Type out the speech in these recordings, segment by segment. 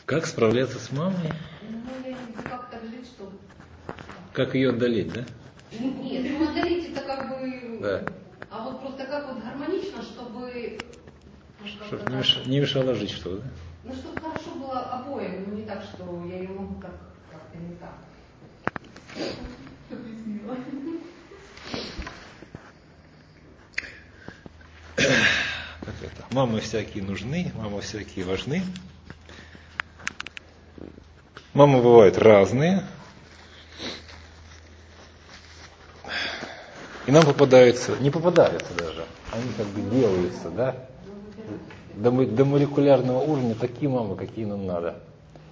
Как справляться с мамой? Ну, я не знаю, как так жить, чтобы... Как ее отдалить, да? Нет, ну отдалить это как бы... Да. А вот просто как вот гармонично, чтобы... Чтобы не мешало жить, что, да? Ну, чтобы хорошо было обоим, но не так, что я ее могу так как-то не так. Объяснила. Как это? Мамы всякие нужны, мамы всякие важны. Мамы бывают разные. И нам попадаются, не попадаются даже, они как бы делаются, да? До молекулярного уровня такие мамы, какие нам надо.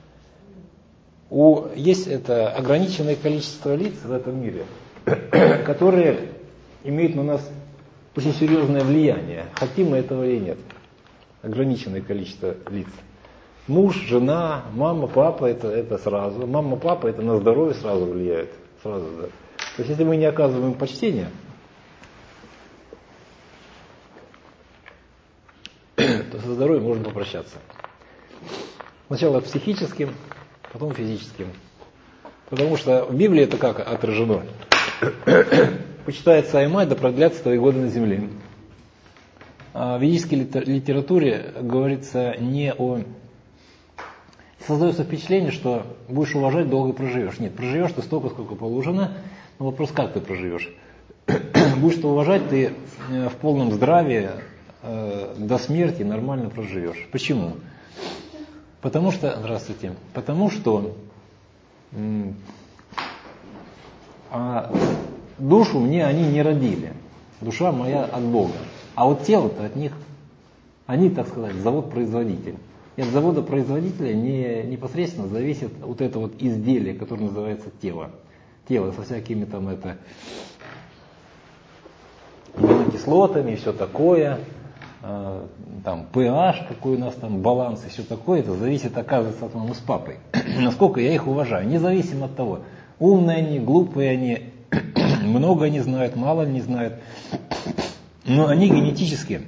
Есть это ограниченное количество лиц в этом мире, которые имеют на нас очень серьезное влияние, хотим мы этого или нет. Ограниченное количество лиц. Муж, жена, мама, папа, это сразу. Мама, папа, это на здоровье сразу влияет. Сразу, да. То есть, если мы не оказываем почтения, то со здоровьем можно попрощаться. Сначала психическим, потом физическим. Потому что в Библии это как отражено? Почитает Саймай, да продлятся твои годы на земле. А в ведической литературе говорится не о... Создается впечатление, что будешь уважать, долго проживешь. Нет, проживешь ты столько, сколько положено. Но вопрос, как ты проживешь? Будешь ты уважать, ты в полном здравии до смерти нормально проживешь. Почему? Потому что, здравствуйте, потому что душу мне они не родили. Душа моя от Бога. А вот тело-то от них, они, так сказать, завод-производитель. И от завода-производителя непосредственно зависит вот это вот изделие, которое называется тело. Тело со всякими там аминокислотами и все такое. Там pH, какой у нас там баланс и все такое. Это зависит, оказывается, от мамы с папой. Насколько я их уважаю. Независимо от того, умные они, глупые они, много они знают, мало они знают. Но они генетически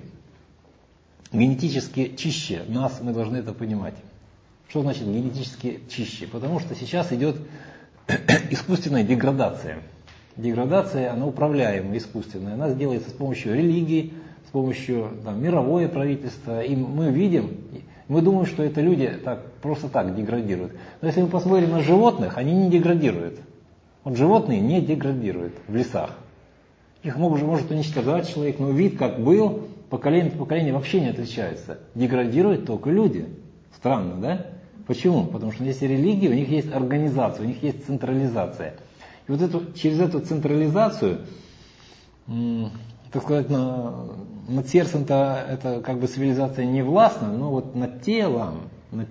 чище нас, мы должны это понимать. Что значит генетически чище? Потому что сейчас идет искусственная деградация. Деградация, она управляемая, искусственная. Она делается с помощью религии, с помощью мировое правительство. И мы видим, мы думаем, что это люди просто так деградируют. Но если мы посмотрим на животных, они не деградируют. Вот животные не деградируют в лесах. Их может уничтожать человек, но вид как был, поколение от поколения вообще не отличается. Деградируют только люди. Странно, да? Почему? Потому что есть религия, у них есть организация, у них есть централизация. И вот через эту централизацию, так сказать, над сердцем-то это как бы цивилизация не властна, но вот над телом,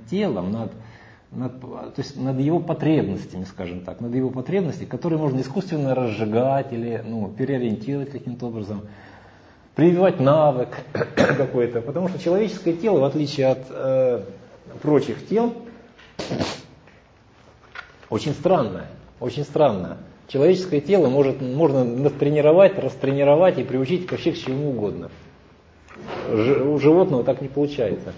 то есть над его потребностями, скажем так, над его потребностями, которые можно искусственно разжигать или переориентировать каким-то образом, прививать навык какой-то. Потому что человеческое тело, в отличие от прочих тел, очень странное. Очень странно. Человеческое тело можно натренировать, растренировать и приучить вообще к чему угодно. У животного так не получается.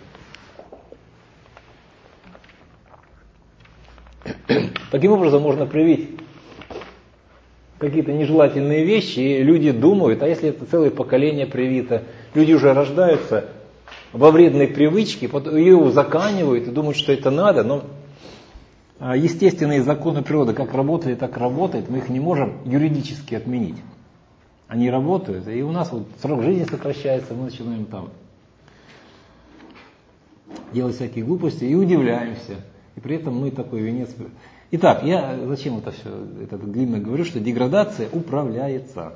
Таким образом можно привить какие-то нежелательные вещи, и люди думают, а если это целое поколение привито, люди уже рождаются во вредной привычке, ее узаканивают и думают, что это надо, но естественные законы природы как работали, так и работают, мы их не можем юридически отменить. Они работают, и у нас вот срок жизни сокращается, мы начинаем делать всякие глупости и удивляемся. И при этом мы такой венец. Итак, я зачем это все длинно говорю, что деградация управляется.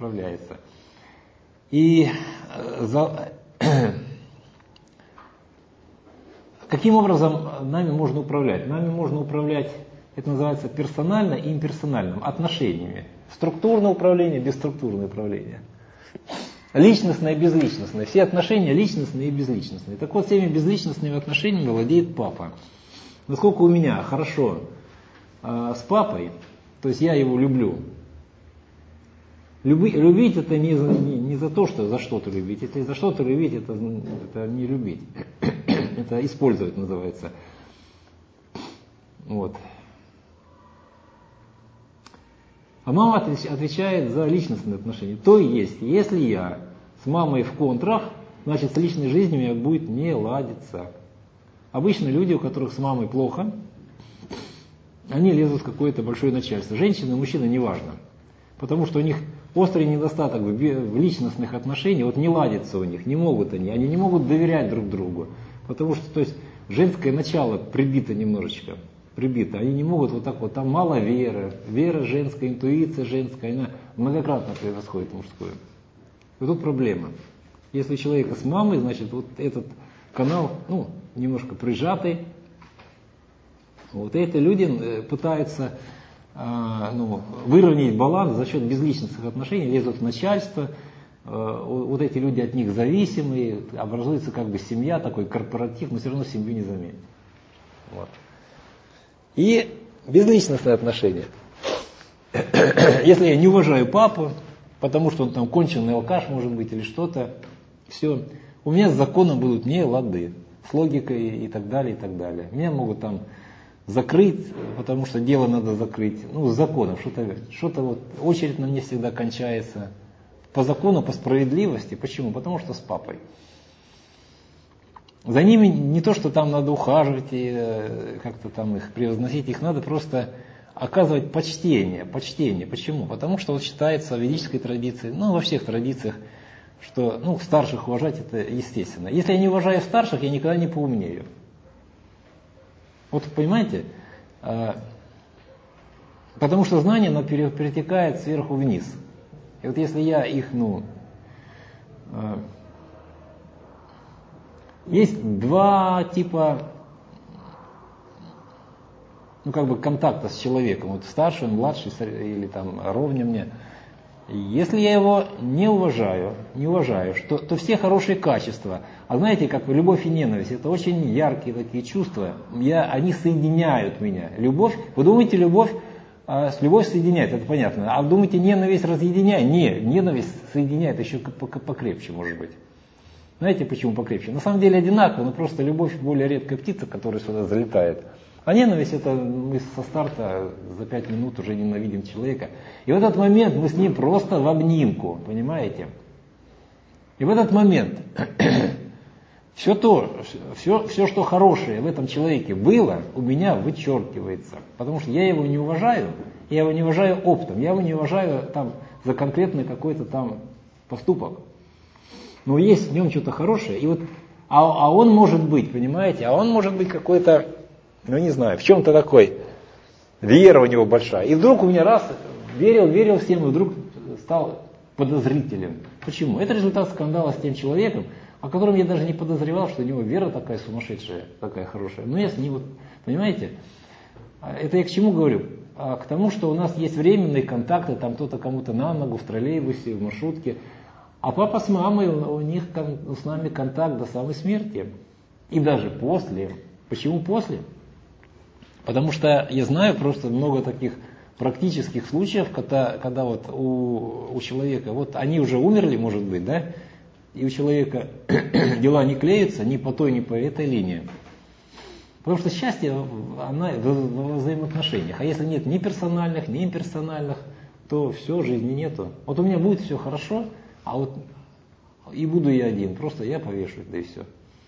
И каким образом нами можно управлять? Нами можно управлять, это называется персонально и имперсональным, отношениями. Структурное управление, бесструктурное управление. Личностное и безличностное. Все отношения личностные и безличностные. Так вот, всеми безличностными отношениями владеет папа. Насколько у меня хорошо с папой, то есть я его люблю. Любить это не за то, что за что-то любить. Если за что-то любить, это не любить. Это использовать называется. Вот. А мама отвечает за личностные отношения. То есть, если я с мамой в контрах, значит, с личной жизнью у меня будет не ладиться. Обычно люди, у которых с мамой плохо, они лезут в какое-то большое начальство. Женщины, мужчины, неважно. Потому что у них острый недостаток в личностных отношениях, вот не ладится у них, не могут они не могут доверять друг другу. Потому что, то есть, женское начало прибито немножечко. Прибито. Они не могут вот так вот, там мало веры. Вера женская, интуиция женская, она многократно превосходит мужскую. И тут проблема. Если у человека с мамой, значит, вот этот канал, немножко прижатый. Вот эти люди пытаются выровнять баланс за счет безличностных отношений, лезут в начальство. Вот эти люди от них зависимые, образуется как бы семья, такой корпоратив, но все равно семью не заменит. Вот. И безличностные отношения. Если я не уважаю папу, потому что он там конченый алкаш, может быть, или что-то, все, у меня с законом будут не лады, с логикой и так далее, и так далее. Меня могут там закрыть, потому что дело надо закрыть, с законом, что-то вот, очередь на мне всегда кончается. По закону, по справедливости. Почему? Потому что с папой. За ними не то, что там надо ухаживать и как-то там их превозносить, их надо просто оказывать почтение. Почему? Потому что вот считается в ведической традиции, во всех традициях, что старших уважать это естественно. Если я не уважаю старших, я никогда не поумнею. Вот понимаете? Потому что знание, оно перетекает сверху вниз. И вот если я их, есть два типа, контакта с человеком. Вот старший, младший или там ровня мне. Если я его не уважаю, то все хорошие качества, а знаете, как любовь и ненависть, это очень яркие такие чувства, они соединяют меня. Любовь, вы думаете, любовь соединяет, это понятно, а вы думаете, ненависть разъединяет? Нет, ненависть соединяет еще покрепче, может быть. Знаете, почему покрепче? На самом деле одинаково, но просто любовь более редкая птица, которая сюда залетает. А ненависть, это мы со старта за 5 минут уже ненавидим человека. И в этот момент мы с ним просто в обнимку, понимаете? И в этот момент все, что хорошее в этом человеке было, у меня вычеркивается. Потому что я его не уважаю, я его не уважаю оптом, я его не уважаю там за конкретный какой-то там поступок. Но есть в нем что-то хорошее, и вот, а он может быть, понимаете, он может быть какой-то, не знаю, в чем-то такой, вера у него большая. И вдруг у меня верил всем, и вдруг стал подозрителен. Почему? Это результат скандала с тем человеком, о котором я даже не подозревал, что у него вера такая сумасшедшая, такая хорошая. Но я с ним, понимаете, это я к чему говорю? К тому, что у нас есть временные контакты, там кто-то кому-то на ногу, в троллейбусе, в маршрутке. А папа с мамой, у них с нами контакт до самой смерти. И даже после. Почему после? Потому что я знаю просто много таких практических случаев, когда вот у человека, вот они уже умерли, может быть, да, и у человека дела не клеятся ни по той, ни по этой линии. Потому что счастье, оно в взаимоотношениях. А если нет ни персональных, ни имперсональных, то все, жизни нету. Вот у меня будет все хорошо, а вот и буду я один, просто я повешусь, да и все.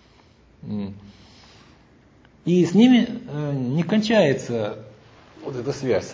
И с ними не кончается вот эта связь.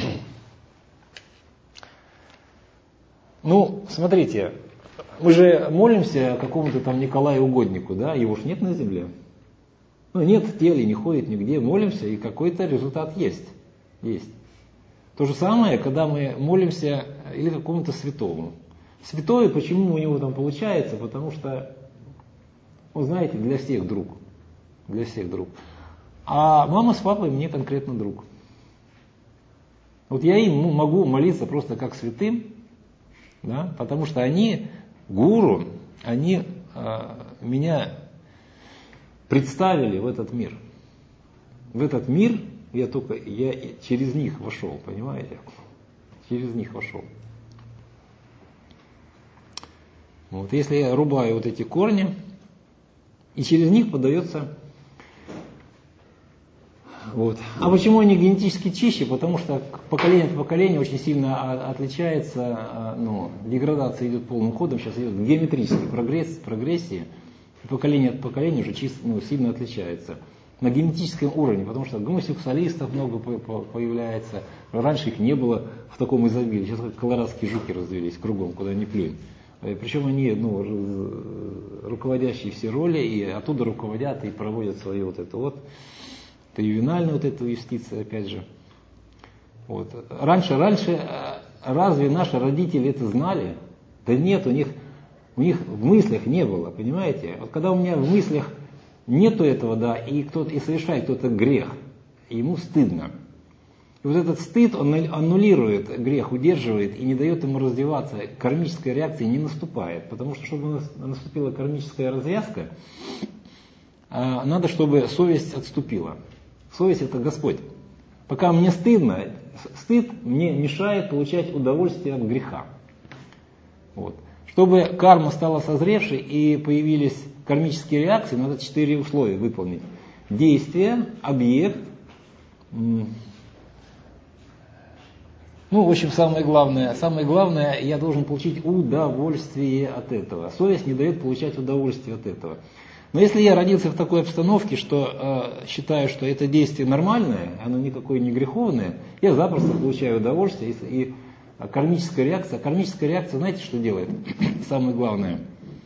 Смотрите, мы же молимся какому-то там Николаю Угоднику, да, его ж нет на земле. Нет в теле, не ходит нигде, молимся, и какой-то результат есть. Есть. То же самое, когда мы молимся или какому-то святому. Святой, почему у него там получается? Потому что, знаете, для всех друг. Для всех друг. А мама с папой мне конкретно друг. Вот я им могу молиться просто как святым, да, потому что они, гуру, они меня представили в этот мир. В этот мир я через них вошел, понимаете? Через них вошел. Вот если я рубаю вот эти корни, и через них подается Вот. А почему они генетически чище? Потому что поколение от поколения очень сильно отличается, деградация идет полным ходом, сейчас идет геометрический прогрессии, поколение от поколения уже сильно отличается. На генетическом уровне, потому что гомосексуалистов много появляется, раньше их не было в таком изобилии, сейчас как колорадские жуки развелись кругом, куда ни плюнь. Причем они руководящие все роли, и оттуда руководят и проводят свою ювенальную эту юстицию, опять же. Вот. Раньше разве наши родители это знали? Да нет, у них в мыслях не было, понимаете? Вот когда у меня в мыслях нету этого, да, и совершает кто-то грех, ему стыдно. И вот этот стыд, он аннулирует грех, удерживает и не дает ему развиваться. Кармическая реакция не наступает, потому что, чтобы наступила кармическая развязка, надо, чтобы совесть отступила. Совесть — это Господь. Пока мне стыдно, стыд мне мешает получать удовольствие от греха. Вот. Чтобы карма стала созревшей и появились кармические реакции, надо 4 условия выполнить. Действие, объект. В общем, самое главное, я должен получить удовольствие от этого. Совесть не дает получать удовольствие от этого. Но если я родился в такой обстановке, что считаю, что это действие нормальное, оно никакое не греховное, я запросто получаю удовольствие. И кармическая реакция, знаете, что делает? Самое главное.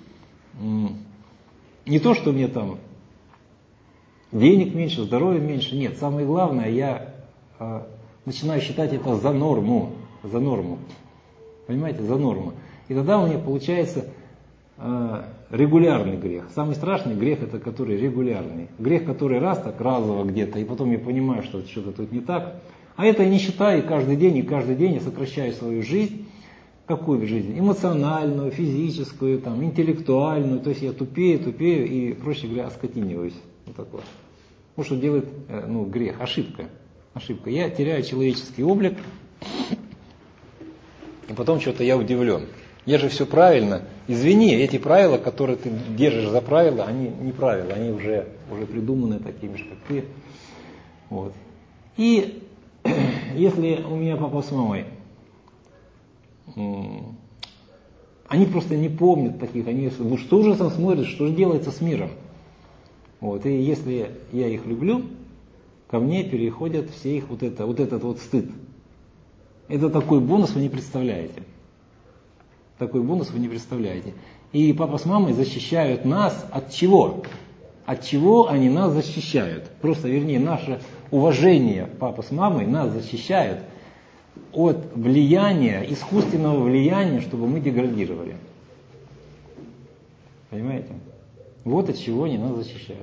Не то, что мне там денег меньше, здоровья меньше, нет. Самое главное, я начинаю считать это за норму. Понимаете, за норму. И тогда у меня получается регулярный грех. Самый страшный грех — это который регулярный. Грех, который раз так разово где-то, и потом я понимаю, что что-то тут не так. А это я не считаю, и каждый день я сокращаю свою жизнь. Какую жизнь? Эмоциональную, физическую, интеллектуальную. То есть я тупею, и, проще говоря, оскотиниваюсь. Вот такое. Вот что делает грех. Ошибка. Я теряю человеческий облик, и потом что-то я удивлен. Я же все правильно. Извини, эти правила, которые ты держишь за правила, они не правила, они уже придуманы такими же, как ты. Вот. И если у меня папа с мамой, они просто не помнят таких, они с ужасом смотрят, что же делается с миром. Вот. И если я их люблю, ко мне переходят все их этот стыд. Это такой бонус вы не представляете. И папа с мамой защищают нас от чего? От чего они нас защищают? Наше уважение папа с мамой нас защищают от искусственного влияния, чтобы мы деградировали. Понимаете? Вот от чего они нас защищают.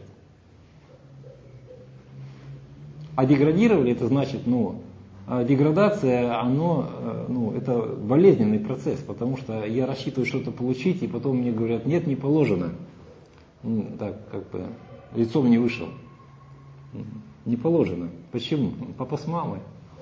А деградировали, это значит, деградация, это болезненный процесс, потому что я рассчитываю что-то получить, и потом мне говорят, нет, не положено. Лицом не вышел. Не положено. Почему? Папа с мамой.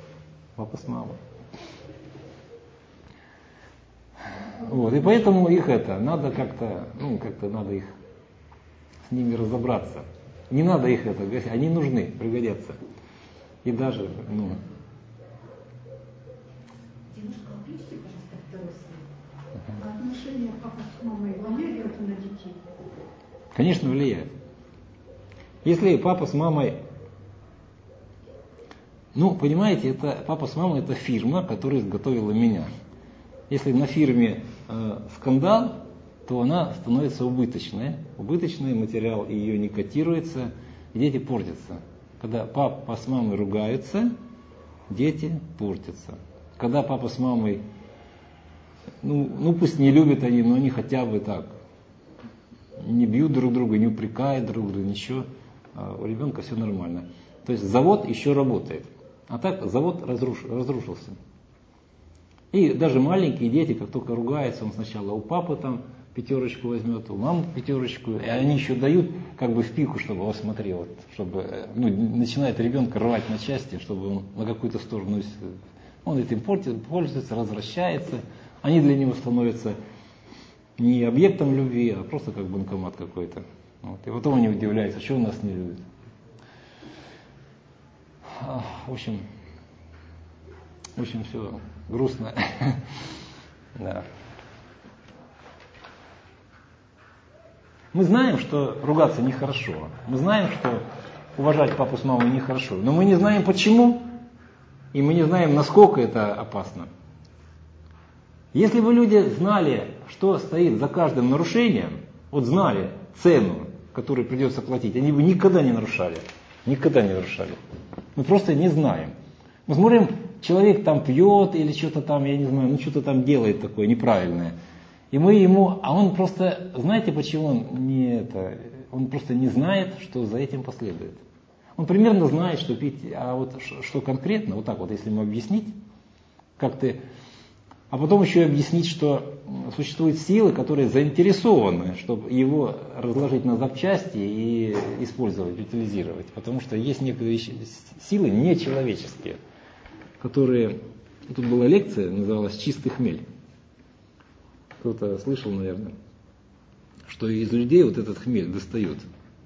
Вот, и поэтому их надо как-то надо их с ними разобраться. Не надо их они нужны, пригодятся. И даже, Немножко отключите, пожалуйста, второй свет. А отношения папы с мамой влияют на детей? Конечно, влияет. Если папа с мамой, понимаете, папа с мамой — это фирма, которая изготовила меня. Если на фирме скандал, то она становится убыточной. Убыточный материал, и ее не котируется, и дети портятся. Когда папа с мамой ругаются, дети портятся. Когда папа с мамой, пусть не любят они, но они хотя бы так, не бьют друг друга, не упрекают друг друга, ничего, у ребенка все нормально. То есть завод еще работает. А так завод разрушился. И даже маленькие дети, как только ругаются, он сначала у папы 5 возьмет, у мамы 5, и они еще дают в пику, чтобы смотри, чтобы начинает ребенка рвать на части, чтобы он на какую-то сторону, он этим пользуется, возвращается, они для него становятся не объектом любви, а просто как банкомат какой-то. Вот. И потом они удивляются, что он нас не любит. В общем, все грустно. Да. Мы знаем, что ругаться нехорошо. Мы знаем, что уважать папу с мамой нехорошо. Но мы не знаем почему. И мы не знаем, насколько это опасно. Если бы люди знали, что стоит за каждым нарушением, вот знали цену, которую придется платить, они бы никогда не нарушали. Никогда не нарушали. Мы просто не знаем. Мы смотрим, человек там пьет или что-то там, я не знаю, ну что-то там делает такое неправильное. И мы ему, а он просто, знаете почему он просто не знает, что за этим последует. Он примерно знает, что пить, а вот что конкретно, вот так вот, если ему объяснить, как ты, а потом еще и объяснить, что существуют силы, которые заинтересованы, чтобы его разложить на запчасти и использовать, утилизировать. Потому что есть некоторые силы нечеловеческие, которые... Тут была лекция, называлась «Чистый хмель». Кто-то слышал, наверное, что из людей вот этот хмель достают.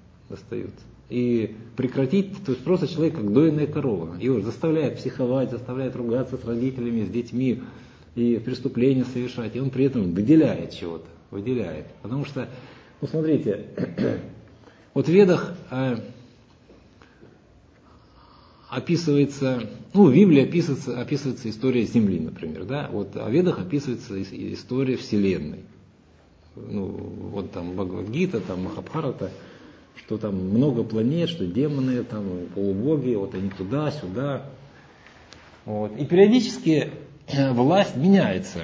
И прекратить, то есть просто человек как дойная корова. Его заставляет психовать, заставляет ругаться с родителями, с детьми, и преступления совершать. И он при этом выделяет чего-то, выделяет. Потому что, ну смотрите, вот в Ведах описывается, ну в Библии описывается история Земли, например, да, вот в Ведах описывается история Вселенной. Ну вот там Бхагавад-гита, там Махабхарата, что там много планет, что демоны, там полубоги, вот они туда-сюда. Вот. И периодически власть меняется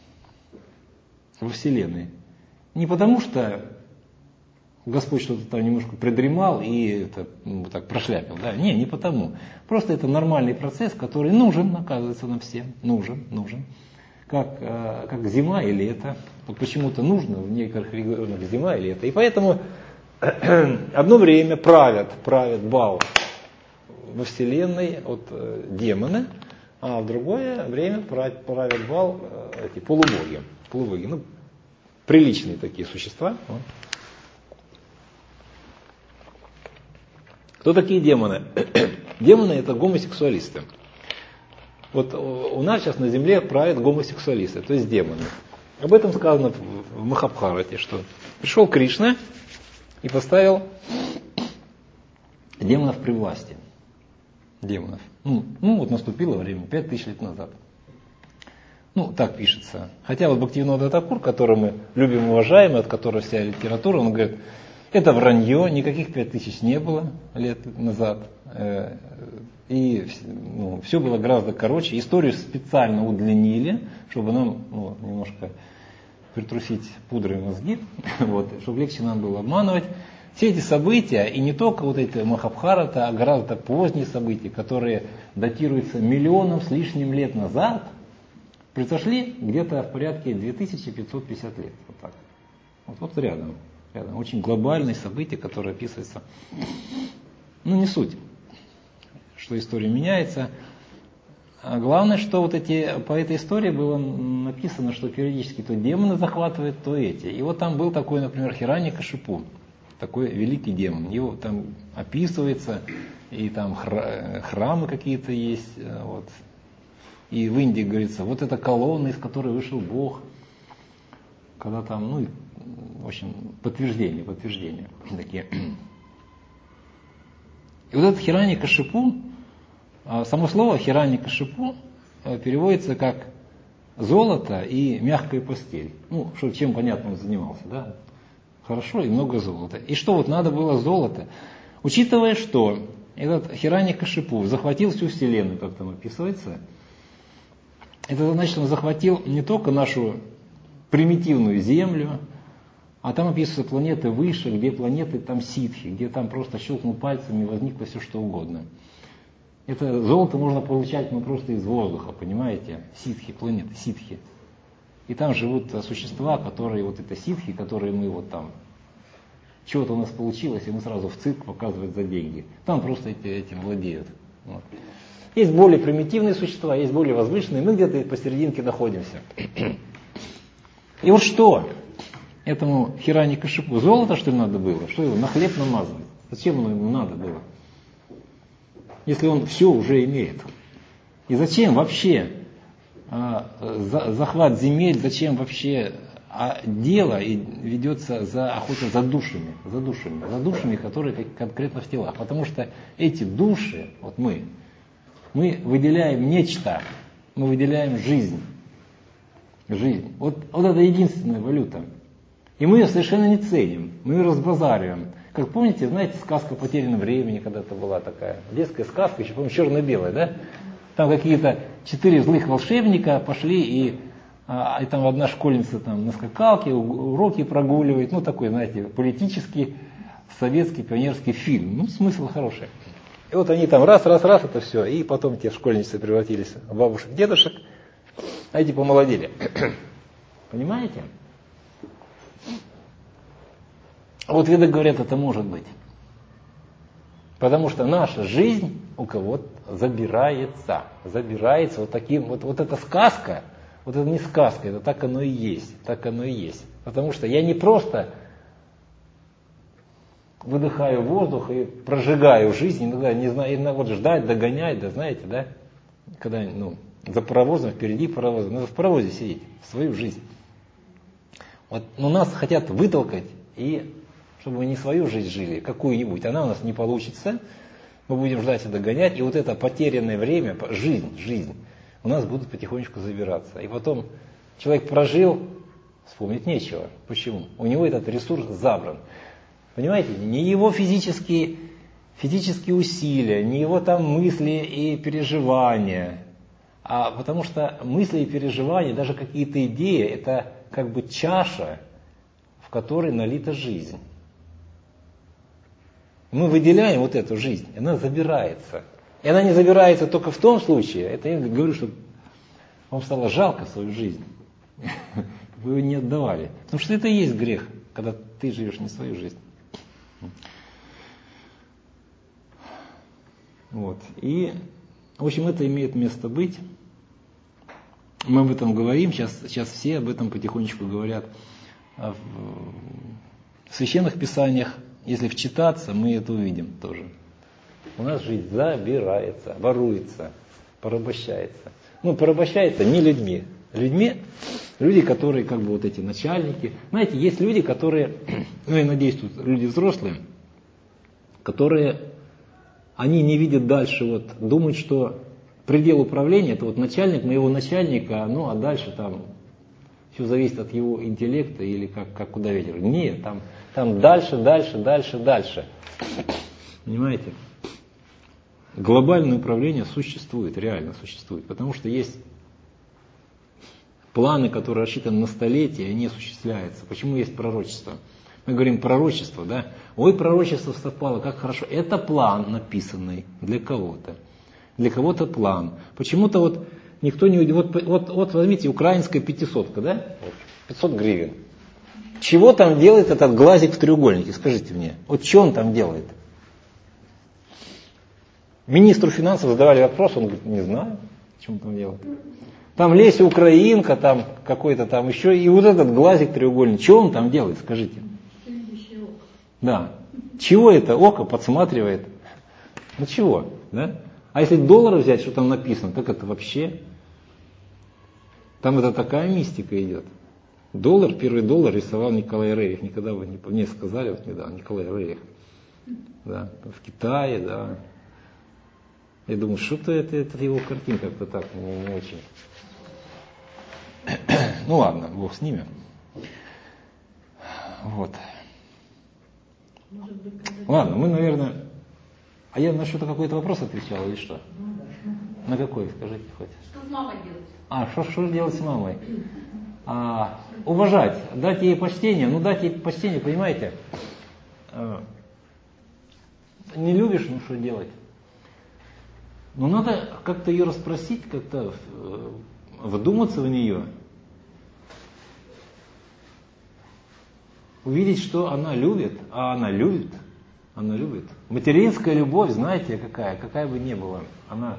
во Вселенной. Не потому что Господь что-то там немножко придремал и это, так прошляпил. Да? Не потому. Просто это нормальный процесс, который нужен, оказывается, нам всем. Нужен. Как зима и лето. Вот почему-то нужно в некоторых регионах зима и лето. И поэтому одно время правят Бал во Вселенной от демоны, а в другое время правят Бал эти полубоги. Ну, приличные такие существа. Кто такие демоны? Демоны это гомосексуалисты. Вот у нас сейчас на земле правят гомосексуалисты, то есть демоны. Об этом сказано в Махабхарате, что пришел Кришна и поставил демонов при власти. Демонов. Ну вот наступило время, 5000 лет назад. Ну, так пишется. Хотя вот Бхактивинода Тхакур, которого мы любим и уважаем, от которого вся литература, он говорит, это вранье, никаких 5000 не было лет назад. И все было гораздо короче. Историю специально удлинили, чтобы нам немножко притрусить пудрой мозги, вот, чтобы легче нам было обманывать. Все эти события, и не только вот эти Махабхарата, а гораздо поздние события, которые датируются миллионом с лишним лет назад, произошли где-то в порядке 2550 лет. Вот так. Вот рядом. Очень глобальные события, которые описываются. Не суть, что история меняется. А главное, что по этой истории было написано, что периодически то демоны захватывают, то эти. И вот там был такой, например, Хираньякашипу, такой великий демон. Его там описывается, и там храмы какие-то есть. Вот. И в Индии говорится, вот эта колонна, из которой вышел Бог. Когда там, в общем, подтверждения такие. И вот этот Хираньякашипу, само слово Хираньякашипу переводится как золото и мягкая постель. Чем понятно он занимался, да? Хорошо и много золота. И что вот надо было золото? Учитывая, что этот Хираньякашипу захватил всю Вселенную, как там описывается, это значит, он захватил не только нашу примитивную Землю, а там описываются планеты выше, где планеты там ситхи, где там просто щелкнул пальцами и возникло все что угодно. Это золото можно получать просто из воздуха, понимаете? Ситхи, планеты, ситхи. И там живут существа, которые вот это ситхи, которые мы вот там, чего-то у нас получилось, и мы сразу в цирк показывать за деньги. Там просто этим владеют. Вот. Есть более примитивные существа, есть более возвышенные, мы где-то посерединке находимся. И вот что этому Хираньякашипу? Золото, что ли, надо было? Что его, на хлеб намазывать? Зачем оно ему надо было? если он все уже имеет? И зачем вообще захват земель, зачем вообще дело ведется за охотой за душами, которые конкретно в телах? Потому что эти души, вот мы выделяем нечто, мы выделяем жизнь. Вот это единственная валюта. И мы ее совершенно не ценим, мы ее разбазариваем. Как помните, знаете, сказка «Потерянное времени», когда-то была такая детская сказка, еще, по-моему, черно-белая, да? Там какие-то 4 злых волшебника пошли, и там одна школьница там на скакалке уроки прогуливает, ну такой, знаете, политический, советский, пионерский фильм. Ну, смысл хороший. И вот они там раз, это все, и потом те школьницы превратились в бабушек, дедушек, а эти помолодели. Понимаете? Вот веды говорят, это может быть. Потому что наша жизнь у кого-то забирается вот таким, вот эта сказка, вот это не сказка, это так оно и есть, Потому что я не просто выдыхаю воздух и прожигаю жизнь, иногда не знаю, иногда вот ждать, догонять, да знаете, да, когда, за паровозом, впереди паровоза, надо в паровозе сидеть, в свою жизнь. Вот, но нас хотят вытолкать, и чтобы мы не свою жизнь жили, какую-нибудь, она у нас не получится, мы будем ждать и догонять, и вот это потерянное время, жизнь, у нас будут потихонечку забираться. И потом человек прожил, вспомнить нечего. Почему? У него этот ресурс забран. Понимаете, не его физические усилия, не его там мысли и переживания, а потому что мысли и переживания, даже какие-то идеи, это как бы чаша, в которой налита жизнь. Мы выделяем вот эту жизнь, и она забирается. И она не забирается только в том случае, это я говорю, что вам стало жалко свою жизнь. Вы ее не отдавали. Потому что это и есть грех, когда ты живешь не свою жизнь. Вот. И, в общем, это имеет место быть. Мы об этом говорим, сейчас все об этом потихонечку говорят. В священных писаниях, если вчитаться, мы это увидим тоже. У нас жизнь забирается, воруется, порабощается. Порабощается не людьми. Люди, которые как бы вот эти начальники. Знаете, есть люди, которые, я надеюсь, тут люди взрослые, которые, они не видят дальше, думают, что предел управления, это начальник моего начальника, а дальше там все зависит от его интеллекта или как куда ветер. Нет, там дальше. Понимаете? Глобальное управление существует, реально существует, потому что есть планы, которые рассчитаны на столетия, и они осуществляются. Почему есть пророчество? Мы говорим пророчество, да? Ой, пророчество совпало, как хорошо. Это план, написанный для кого-то. Для кого-то план. Почему-то никто не... Вот возьмите, украинская 500-ка, да? 500 гривен. Чего там делает этот глазик в треугольнике? Скажите мне. Что он там делает? Министру финансов задавали вопрос, он говорит, не знаю, что он там делает. Там Леся Украинка, там какой-то там еще, и вот этот глазик треугольник, что он там делает, скажите? Да. Чего это око подсматривает? Чего? Да? А если доллар взять, что там написано, так это вообще... Там это такая мистика идет. Первый доллар рисовал Николай Рерих. Никогда вы не сказали, недавно, Николай Рерих. Да, в Китае, да. Я думаю, что-то это его картинка как-то так не очень. Ладно, Бог с ними. Вот. Ладно, мы, наверное... А я на что-то какой-то вопрос отвечал или что? На какой, скажите хоть? Что с мамой делать? Что делать с мамой? Уважать, дать ей почтение. Дать ей почтение, понимаете? Не любишь, что делать? Надо как-то ее расспросить, как-то вдуматься в нее. Увидеть, что она любит, а она любит. Материнская любовь, знаете, какая бы ни была, она...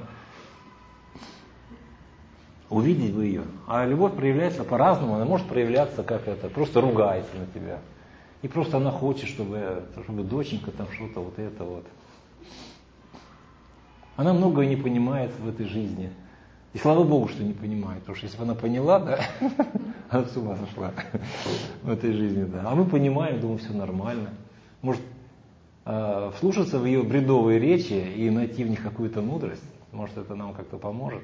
Увидеть бы ее. А любовь проявляется по-разному, она может проявляться как просто ругается на тебя. И просто она хочет, чтобы доченька там что-то это. Она многое не понимает в этой жизни. И слава Богу, что не понимает, потому что если бы она поняла, да, она с ума сошла в этой жизни, да. А мы понимаем, думаем, все нормально. Может, вслушаться в ее бредовые речи и найти в них какую-то мудрость, может, это нам как-то поможет.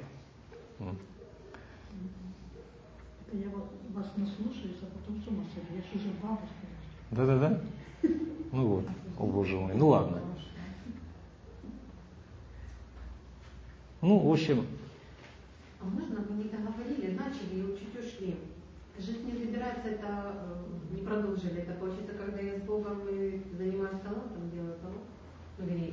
Я вас наслушаюсь, а потом с ума сойду. Я же уже бабушка. Да-да-да? Ну вот, о Боже мой. Ну ладно. Ну, в общем... А можно, вы не договорили, начали и чуть ушли. Жизнь не забирается, это не продолжили. Это получается, когда я с Богом и занимаюсь талантом, делаю талант. Ну, вернее.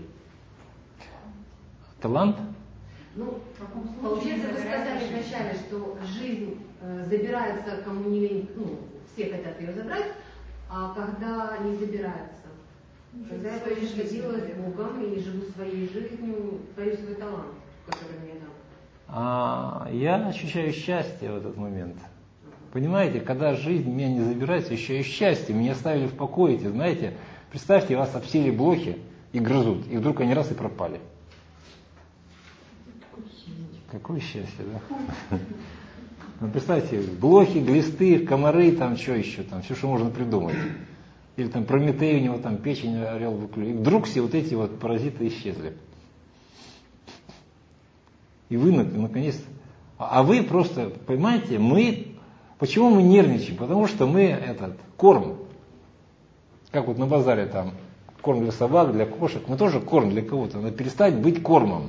Талант? Ну, получается, вы сказали вначале, что жизнь забирается, кому не лень, ну, все хотят ее забрать, а когда не забирается. Когда я тоже делаю с Богом и живу своей жизнью, творю свой талант, который мне дал. Я ощущаю счастье в этот момент. Понимаете, когда жизнь меня не забирается, ощущаю счастье, меня оставили в покое, знаете, представьте, вас обсели блохи и грызут, и вдруг они раз и пропали. Какое счастье, да? Ну, представьте, блохи, глисты, комары, там что еще, там все, что можно придумать. Или там Прометей, у него там печень, орел выклюет. И вдруг все вот эти вот паразиты исчезли. И вы, наконец... А вы просто, понимаете, почему мы нервничаем? Потому что мы корм. Как вот на базаре там корм для собак, для кошек. Мы тоже корм для кого-то. Надо перестать быть кормом.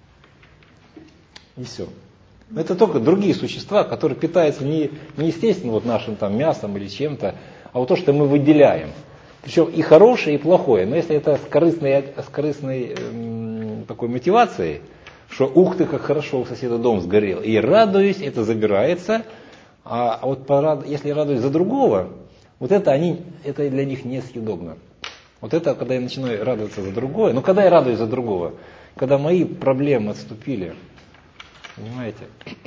И все. Это только другие существа, которые питаются не естественно вот нашим там мясом или чем-то, а вот то, что мы выделяем. Причем и хорошее, и плохое. Но если это с корыстной такой мотивацией, что ух ты, как хорошо, у соседа дом сгорел, и радуюсь, это забирается, а вот если радуюсь за другого, вот это для них несъедобно. Вот это, когда я начинаю радоваться за другое, но когда я радуюсь за другого, когда мои проблемы отступили, понимаете?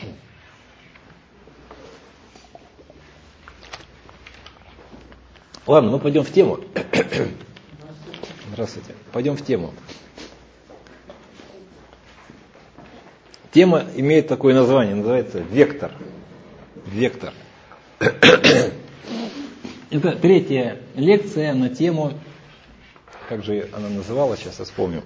Ладно, ну пойдем в тему. Здравствуйте. Пойдем в тему. Тема имеет такое название, называется «Вектор». Вектор. Это третья лекция на тему, как же она называлась, сейчас я вспомню.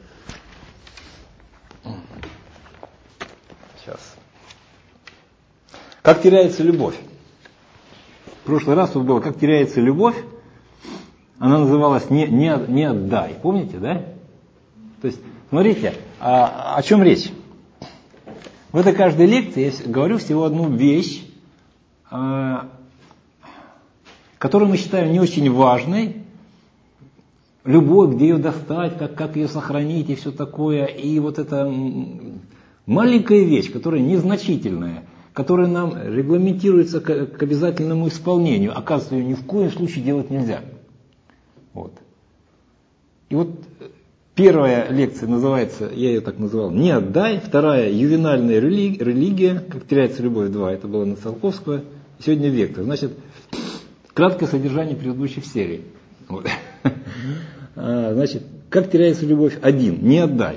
Сейчас. Как теряется любовь? В прошлый раз вот было «Как теряется любовь». Она называлась «Не отдай». Помните, да? То есть, смотрите, о чем речь? В этой каждой лекции я говорю всего одну вещь, которую мы считаем не очень важной. Любовь, где ее достать, как ее сохранить и все такое. И вот эта маленькая вещь, которая незначительная, которая нам регламентируется к обязательному исполнению, оказывается, ее ни в коем случае делать нельзя. Вот. И вот первая лекция называется, я ее так называл, «Не отдай». Вторая – «Ювенальная религия», «Как теряется любовь 2», это было на Циолковского. Сегодня «Вектор». Значит, краткое содержание предыдущих серий. Вот. Значит, «Как теряется любовь 1», «Не отдай».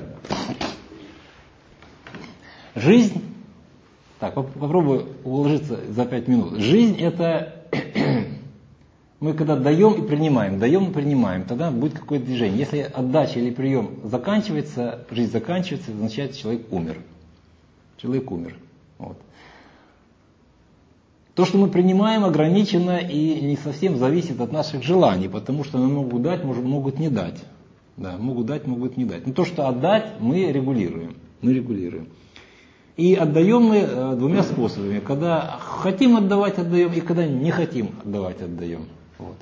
Жизнь, так, попробую уложиться за 5 минут. Жизнь – это мы когда даем и принимаем, тогда будет какое-то движение. Если отдача или прием заканчивается, жизнь заканчивается, это означает, что человек умер. Человек умер. Вот. То, что мы принимаем, ограничено и не совсем зависит от наших желаний, потому что нам могут дать, могут не дать. Да, могут дать, могут не дать. Но то, что отдать, мы регулируем. И отдаем мы двумя способами. Когда хотим отдавать, отдаем, и когда не хотим отдавать, отдаем. Вот.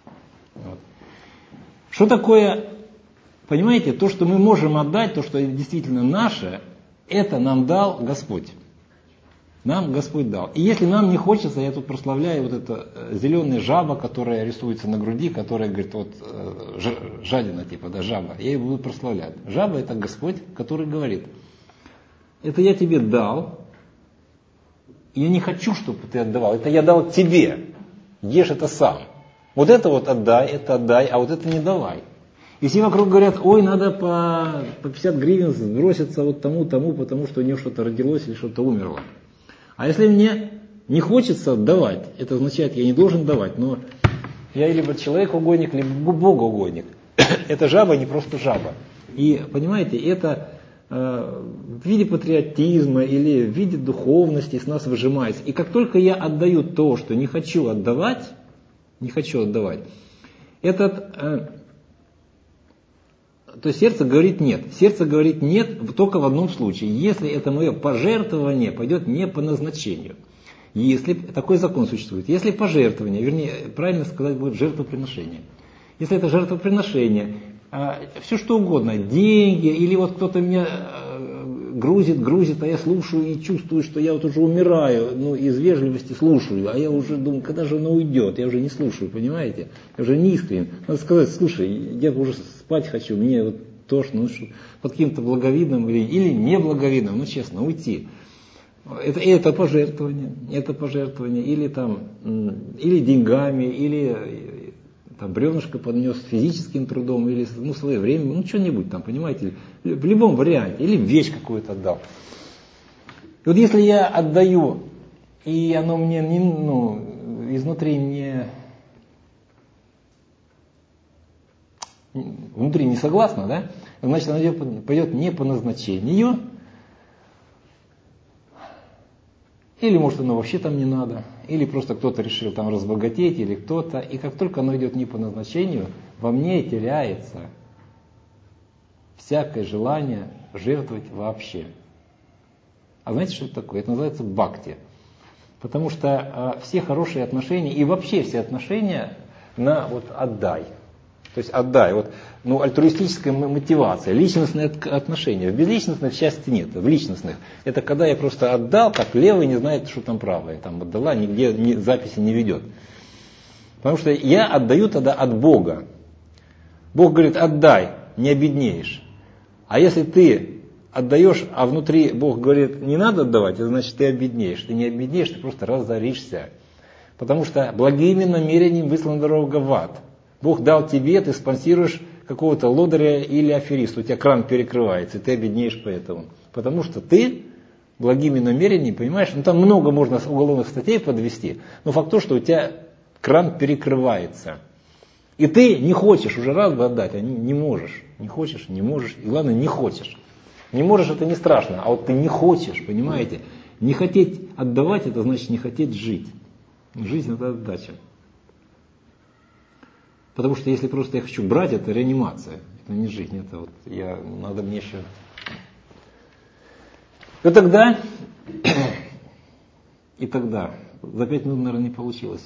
Что такое, понимаете, то, что мы можем отдать, то, что действительно наше, это нам дал Господь. Нам Господь дал. И если нам не хочется, я тут прославляю вот это зеленая жаба, которая рисуется на груди, которая говорит, вот жадина типа, да, жаба, я ее буду прославлять. Жаба это Господь, который говорит, это я тебе дал, я не хочу, чтобы ты отдавал, это я дал тебе, ешь это сам. Вот это вот отдай, а вот это не давай. И все вокруг говорят, ой, надо по 50 гривен сброситься вот тому, потому что у него что-то родилось или что-то умерло. А если мне не хочется давать, это означает, я не должен давать, но я либо человек-угодник, либо богоугодник. Это жаба не просто жаба. И, понимаете, это в виде патриотизма или в виде духовности с нас выжимается. И как только я отдаю то, что не хочу отдавать, то есть сердце говорит нет. Сердце говорит нет только в одном случае, если это мое пожертвование пойдет не по назначению. Если такой закон существует, если пожертвование, вернее, правильно сказать будет жертвоприношение. Если это жертвоприношение, все что угодно, деньги, или вот кто-то меня грузит, а я слушаю и чувствую, что я вот уже умираю, ну из вежливости слушаю, а я уже думаю, когда же она уйдет, я уже не слушаю, понимаете, я уже не искренен. Надо сказать, слушай, я уже спать хочу, мне вот тошно, ну, под каким-то благовидным или неблаговидным, ну честно, уйти. Это пожертвование, или деньгами, или там бревнышко поднес физическим трудом, или свое время, ну что-нибудь там, понимаете, в любом варианте, или вещь какую-то отдал. И вот если я отдаю, и оно мне изнутри внутри не согласно, да, значит оно пойдет не по назначению, или может оно вообще там не надо, или просто кто-то решил там разбогатеть, или кто-то. И как только оно идет не по назначению, во мне теряется всякое желание жертвовать вообще. А знаете, что это такое? Это называется бхакти. Потому что все хорошие отношения и вообще все отношения на вот отдай. То есть отдай. Вот, альтруистическая мотивация, личностные отношения. В безличностных счастья нет. В личностных. Это когда я просто отдал, как левый не знает, что там правое. Там отдала, нигде записи не ведет. Потому что я отдаю тогда от Бога. Бог говорит, отдай, не обеднеешь. А если ты отдаешь, а внутри Бог говорит, не надо отдавать, это значит, ты обеднеешь. Ты не обеднеешь, ты просто разоришься. Потому что благими намерениями выслана дорога в ад. Бог дал тебе, ты спонсируешь какого-то лодыря или афериста, у тебя кран перекрывается, и ты обеднеешь поэтому. Потому что ты благими намерениями, понимаешь, там много можно уголовных статей подвести, но факт то, что у тебя кран перекрывается. И ты не хочешь, уже раз бы отдать, а не можешь. Не хочешь, не можешь, и главное, не хочешь. Не можешь, это не страшно, а вот ты не хочешь, понимаете. Не хотеть отдавать, это значит не хотеть жить. Жизнь – это отдача. Потому что если просто я хочу брать, это реанимация. Это не жизнь, это вот надо мне еще... И тогда, за 5 минут, наверное, не получилось.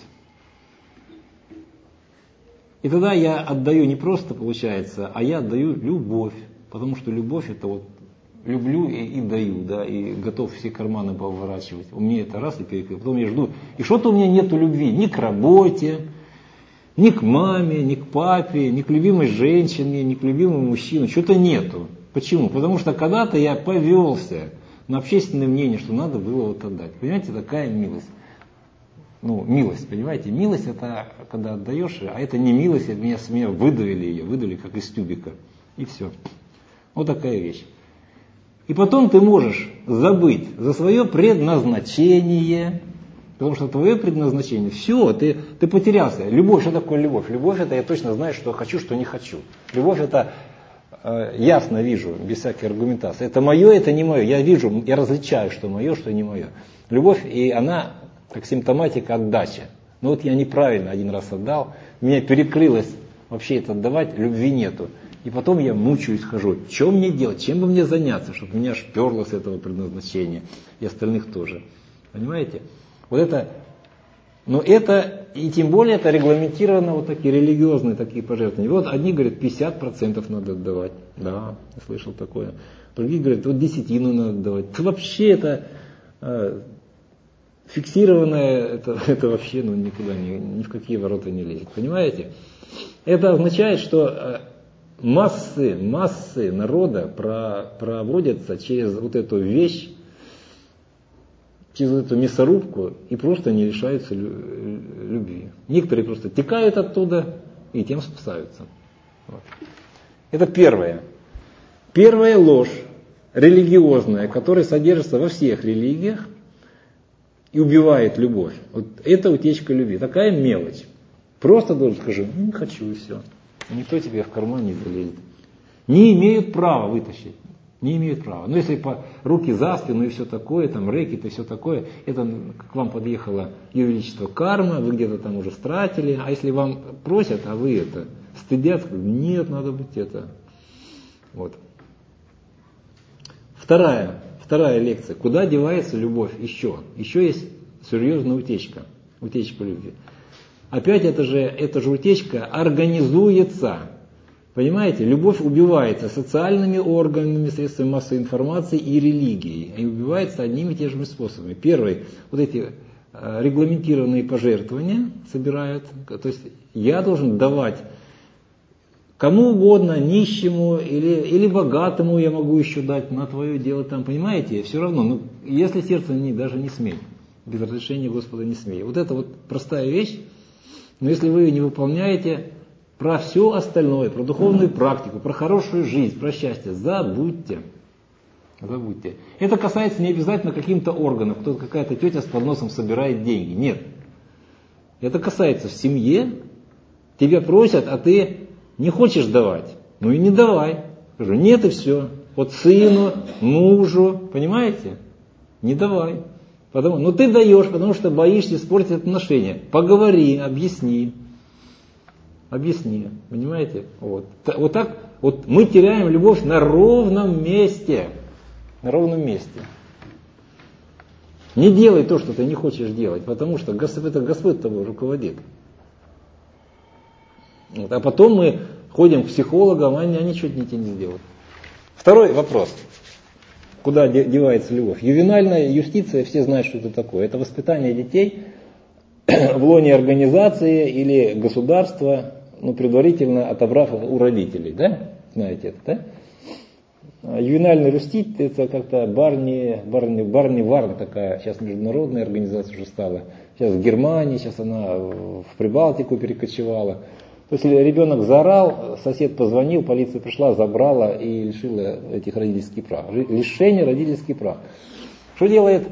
И тогда я отдаю не просто, получается, а я отдаю любовь. Потому что любовь это вот люблю и даю, да, и готов все карманы поворачивать. У меня это раз и перекрыл. Потом я жду. И что-то у меня нету любви ни к работе, ни к маме, ни к папе, ни к любимой женщине, ни к любимому мужчине. Что-то нету. Почему? Потому что когда-то я повелся на общественное мнение, что надо было вот отдать. Понимаете, такая милость. Милость, понимаете? Милость это когда отдаешь, а это не милость, это меня выдавили как из тюбика. И все. Вот такая вещь. И потом ты можешь забыть за свое предназначение. Потому что твое предназначение, все, ты потерялся. Любовь, что такое любовь? Любовь это я точно знаю, что хочу, что не хочу. Любовь это ясно вижу, без всякой аргументации. Это мое, это не мое. Я вижу, я различаю, что мое, что не мое. Любовь, и она как симптоматика отдачи. Но вот я неправильно один раз отдал, меня перекрылось вообще это отдавать, любви нету. И потом я мучаюсь, хожу. Что мне делать? Чем бы мне заняться, чтобы меня шперло с этого предназначения? И остальных тоже. Понимаете? Вот это, и тем более это регламентировано вот такие религиозные такие пожертвования. Вот одни говорят, 50% надо отдавать. Да, я слышал такое. Другие говорят, вот 10% надо отдавать. Вообще это фиксированное, это вообще никуда, ни в какие ворота не лезет. Понимаете? Это означает, что массы народа проводятся через вот эту вещь, через эту мясорубку и просто не лишаются любви. Некоторые просто текают оттуда и тем спасаются. Вот. Это первое. Первая ложь религиозная, которая содержится во всех религиях и убивает любовь. Вот это утечка любви. Такая мелочь. Просто должен скажи, не хочу и все. Никто тебе в карман не залезет. Не имеют права вытащить. Не имеют права. Но если руки за спину и все такое, там рэкет и все такое, это к вам подъехало Ее Величество карма, вы где-то там уже стратили. А если вам просят, а вы это стыдятся, нет, надо быть это. Вот. Вторая лекция. Куда девается любовь? Еще есть серьезная утечка. Утечка любви. Опять эта же утечка организуется. Понимаете, любовь убивается социальными органами, средствами массовой информации и религией. И убивается одними и теми же способами. Первый, вот эти регламентированные пожертвования собирают. То есть я должен давать кому угодно, нищему или богатому я могу еще дать на твое дело. Там, понимаете, все равно, если сердце даже не смей, без разрешения Господа не смей. Вот это вот простая вещь, но если вы ее не выполняете, про все остальное, про духовную практику, про хорошую жизнь, про счастье, забудьте. Забудьте. Это касается не обязательно каким-то органам, кто-то какая-то тетя с подносом собирает деньги. Нет. Это касается в семье. Тебя просят, а ты не хочешь давать. Ну и не давай. Скажу, нет и все. Вот сыну, мужу, понимаете? Не давай. Но ты даешь, потому что боишься испортить отношения. Поговори, объясни. Объясни, понимаете? Вот так вот мы теряем любовь на ровном месте. На ровном месте. Не делай то, что ты не хочешь делать, потому что это Господь тобой руководит. Вот, а потом мы ходим к психологам, они что-то не сделают. Второй вопрос. Куда девается любовь? Ювенальная юстиция, все знают, что это такое. Это воспитание детей в лоне организации или государства, предварительно отобрав у родителей, да? Знаете это, да? Ювенальная юстиция, это как-то Барни Варн такая, сейчас международная организация уже стала. Сейчас в Германии, сейчас она в Прибалтику перекочевала. То есть ребенок заорал, сосед позвонил, полиция пришла, забрала и лишила этих родительских прав. Лишение родительских прав. Что делает?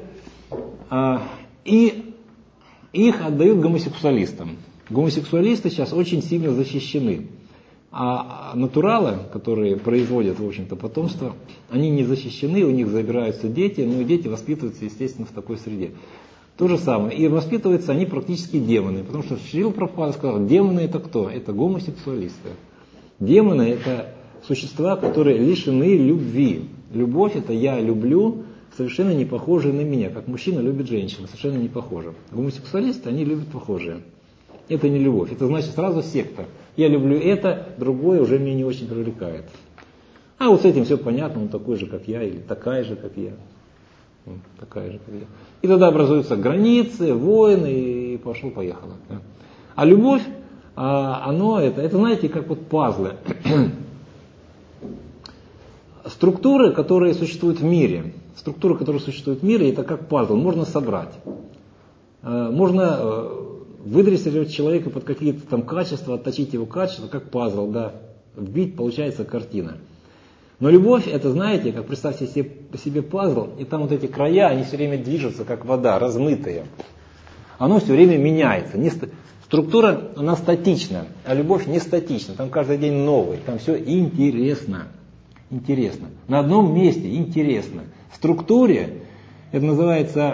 И их отдают гомосексуалистам. Гомосексуалисты сейчас очень сильно защищены. А натуралы, которые производят, в общем-то, потомство, они не защищены, у них забираются дети, но дети воспитываются, естественно, в такой среде. То же самое. И воспитываются они практически демоны. Потому что Шрила Прабхупада сказал, демоны это кто? Это гомосексуалисты. Демоны это существа, которые лишены любви. Любовь это я люблю, совершенно не похожие на меня. Как мужчина любит женщину, совершенно не похоже. Гомосексуалисты, они любят похожие. Это не любовь. Это значит сразу секта. Я люблю это, другое уже меня не очень привлекает. А вот с этим все понятно, он такой же, как я, или такая же, как я. Такая же, как я. И тогда образуются границы, войны, и пошло-поехало. А любовь, это, знаете, как вот пазлы. Структуры, которые существуют в мире, это как пазл, можно собрать. Можно выдрессировать человека под какие-то там качества, отточить его качества, как пазл, да, вбить, получается картина. Но любовь, это, знаете, как представьте себе пазл, и там вот эти края, они все время движутся, как вода, размытые. Оно все время меняется. Структура, она статична, а любовь не статична. Там каждый день новый, там все интересно. Интересно. На одном месте интересно. В структуре, это называется,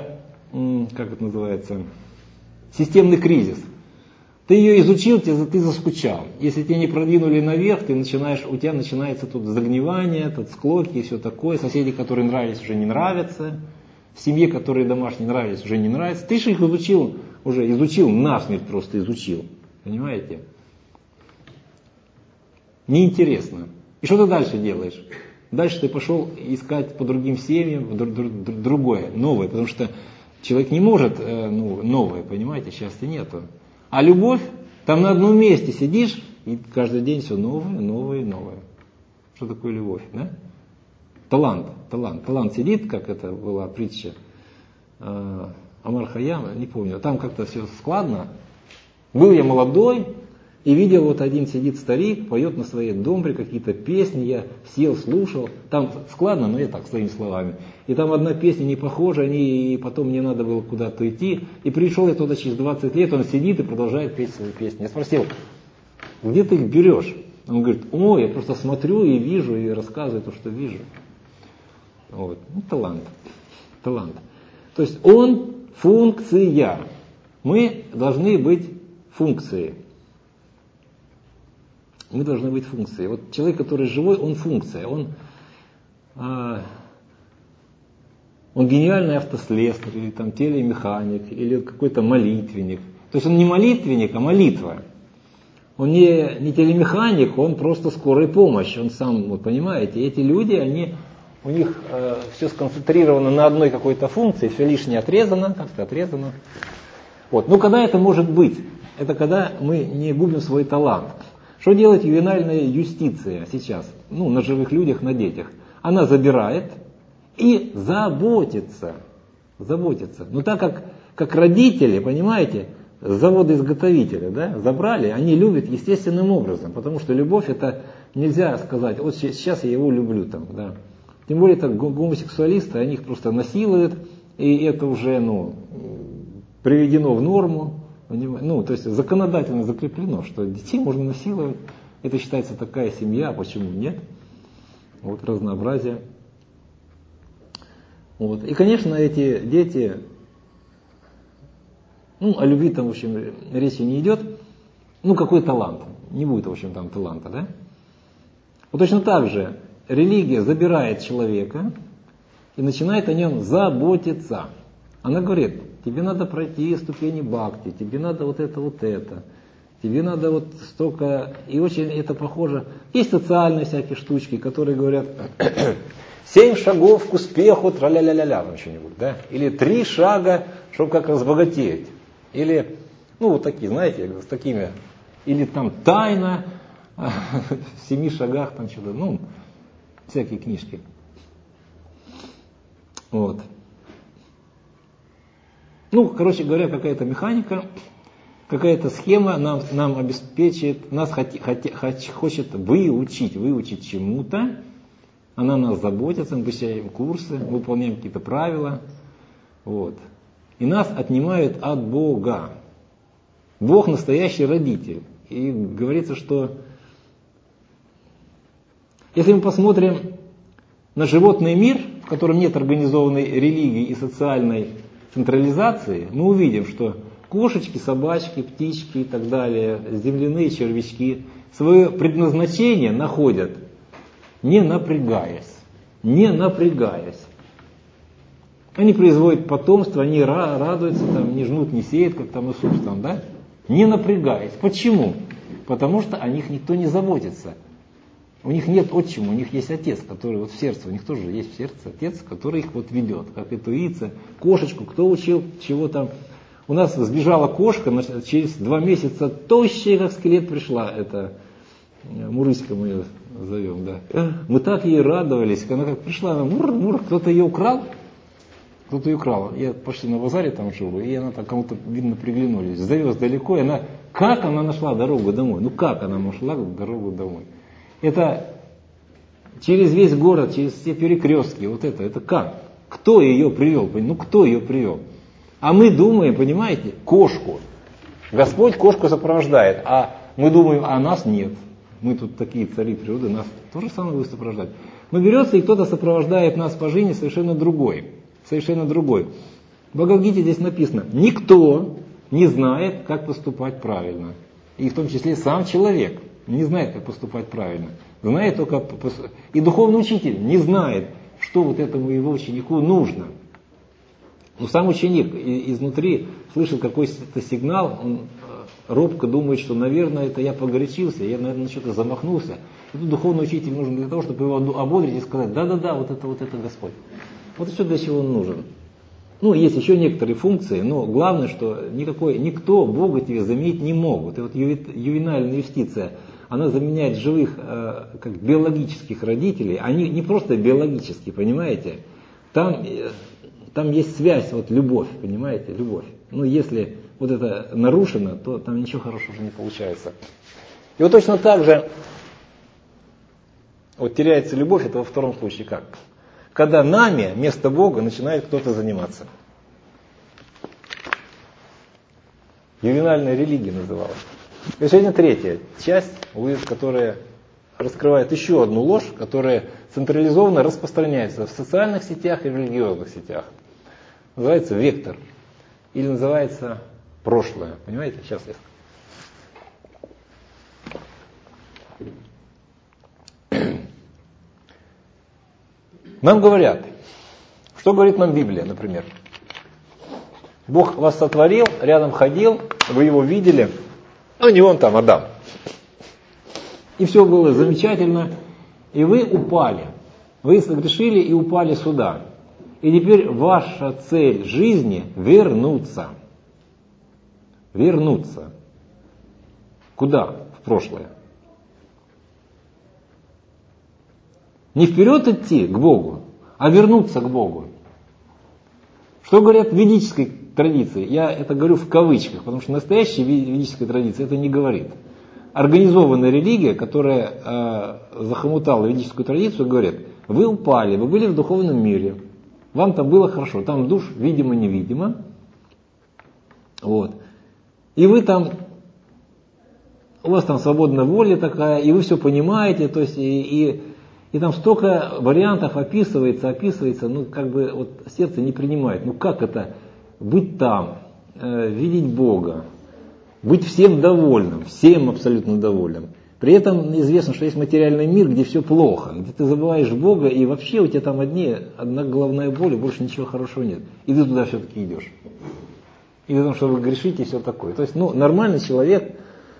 системный кризис. Ты ее изучил, ты заскучал. Если тебя не продвинули наверх, у тебя начинается тут загнивание, тут склоки и все такое. Соседи, которые нравились, уже не нравятся. В семье, которые домашние нравились, уже не нравятся. Ты же их изучил насмерть просто изучил. Понимаете? Неинтересно. И что ты дальше делаешь? Дальше ты пошел искать по другим семьям другое, новое. Потому что человек не может новое, понимаете, счастья нету. А любовь, там на одном месте сидишь, и каждый день все новое, новое, новое. Что такое любовь, да? Талант сидит, как это была притча Амар Хайяма, не помню. Там как-то все складно. Был я молодой, И видел, вот один сидит старик, поет на своей домбре какие-то песни, я сел, слушал, там складно, но я так, своими словами. И там одна песня не похожа, и потом мне надо было куда-то идти. И пришел я туда через 20 лет, он сидит и продолжает петь свои песни. Я спросил, где ты их берешь? Он говорит, я просто смотрю и вижу, и рассказываю то, что вижу. Вот. Ну, талант. То есть он функция. Мы должны быть функцией. Мы должны быть функцией. Вот человек, который живой, он функция. Он гениальный автослесарь, или там телемеханик, или какой-то молитвенник. То есть он не молитвенник, а молитва. Он не телемеханик, он просто скорая помощь. Он сам, вот понимаете, эти люди, у них все сконцентрировано на одной какой-то функции, все лишнее отрезано, как-то отрезано. Вот. Но когда это может быть? Это когда мы не губим свой талант. Что делает ювенальная юстиция сейчас? На живых людях, на детях. Она забирает и заботится. Но так как родители, понимаете, завода-изготовителя, да, забрали, они любят естественным образом. Потому что любовь, это нельзя сказать, вот сейчас я его люблю. Там, да. Тем более так гомосексуалисты, они их просто насилуют, и это уже приведено в норму. То есть законодательно закреплено, что детей можно насиловать. Это считается такая семья, почему нет? Вот разнообразие. Вот. И, конечно, эти дети, о любви там, в общем, речи не идет. Какой талант? Не будет, в общем, там таланта, да? Вот точно так же религия забирает человека и начинает о нем заботиться. Она говорит, тебе надо пройти ступени бхакти, тебе надо вот это, тебе надо вот столько, и очень это похоже. Есть социальные всякие штучки, которые говорят, 7 шагов к успеху, тра-ля-ля-ля-ля, что-нибудь, да? Или 3 шага, чтобы как разбогатеть. Или, вот такие, знаете, с такими, или там тайна, в 7 шагах, там что-то, всякие книжки. Вот. Короче говоря, какая-то механика, какая-то схема нам обеспечит, нас хочет выучить чему-то. Она нас заботится, мы посещаем курсы, выполняем какие-то правила. Вот. И нас отнимают от Бога. Бог настоящий родитель. И говорится, что если мы посмотрим на животный мир, в котором нет организованной религии и социальной централизации, мы увидим, что кошечки, собачки, птички и так далее, земляные червячки свое предназначение находят, не напрягаясь. Они производят потомство, они радуются, не жнут, не сеют, как там Иисус, да? Не напрягаясь. Почему? Потому что о них никто не заботится. У них нет отчима, у них есть отец, который в сердце, у них тоже есть в сердце отец, который их ведет, как эту яйца, кошечку, кто учил, чего там. У нас сбежала кошка, через 2 месяца тощая, как скелет, пришла, это Мурыська мы ее зовем, да. Мы так ей радовались, она как пришла, она мур, кто-то ее украл. Я почти на базаре там жил, и она там кому-то, видно, приглянулись. Завез далеко, и как она нашла дорогу домой? Как она нашла дорогу домой? Это через весь город, через все перекрестки, это как? Кто ее привел? Кто ее привел? А мы думаем, понимаете, кошку. Господь кошку сопровождает, а мы думаем, а нас нет. Мы тут такие цари природы, нас то же самое будет сопровождать. Но берется и кто-то сопровождает нас по жизни совершенно другой. В Бхагавад-гите здесь написано, никто не знает, как поступать правильно. И в том числе сам человек не знает, как поступать правильно. Знает только... И духовный учитель не знает, что этому его ученику нужно. Но сам ученик изнутри слышал какой-то сигнал, он робко думает, что, наверное, это я погорячился, я, наверное, что-то замахнулся. И тут духовный учитель нужен для того, чтобы его ободрить и сказать, да, вот это Господь. Вот все для чего он нужен. Есть еще некоторые функции, но главное, что никто Бога тебе заменить не могут. И ювенальная юстиция, она заменяет живых, как биологических родителей. Они не просто биологические, понимаете? Там есть связь, любовь, понимаете, любовь. Если вот это нарушено, то там ничего хорошего уже не получается. И вот точно так же вот теряется любовь, это во втором случае как? Когда нами вместо Бога начинает кто-то заниматься. Ювенальная религия называлась. И сегодня третья часть, которая раскрывает еще одну ложь, которая централизованно распространяется в социальных сетях и в религиозных сетях. Называется вектор. Или называется прошлое. Понимаете? Сейчас я скажу. Нам говорят, что говорит нам Библия, например. Бог вас сотворил, рядом ходил, вы его видели, а не он там, Адам. И все было замечательно, и вы упали. Вы согрешили и упали сюда. И теперь ваша цель жизни — вернуться. Вернуться. Куда? В прошлое. Не вперед идти к Богу, а вернуться к Богу. Что говорят в ведической традиции? Я это говорю в кавычках, потому что настоящая ведическая традиция это не говорит. Организованная религия, которая захомутала ведическую традицию, говорит: вы упали, вы были в духовном мире, вам там было хорошо, там душ видимо-невидимо, вот. И вы там, у вас там свободная воля такая, и вы все понимаете, то есть и там столько вариантов описывается, ну как бы вот сердце не принимает. Ну как это быть там, видеть Бога, быть всем довольным, всем абсолютно довольным. При этом известно, что есть материальный мир, где все плохо, где ты забываешь Бога, и вообще у тебя там одна головная боль, и больше ничего хорошего нет. И ты туда все-таки идешь. И потому что вы грешите и все такое. То есть, нормальный человек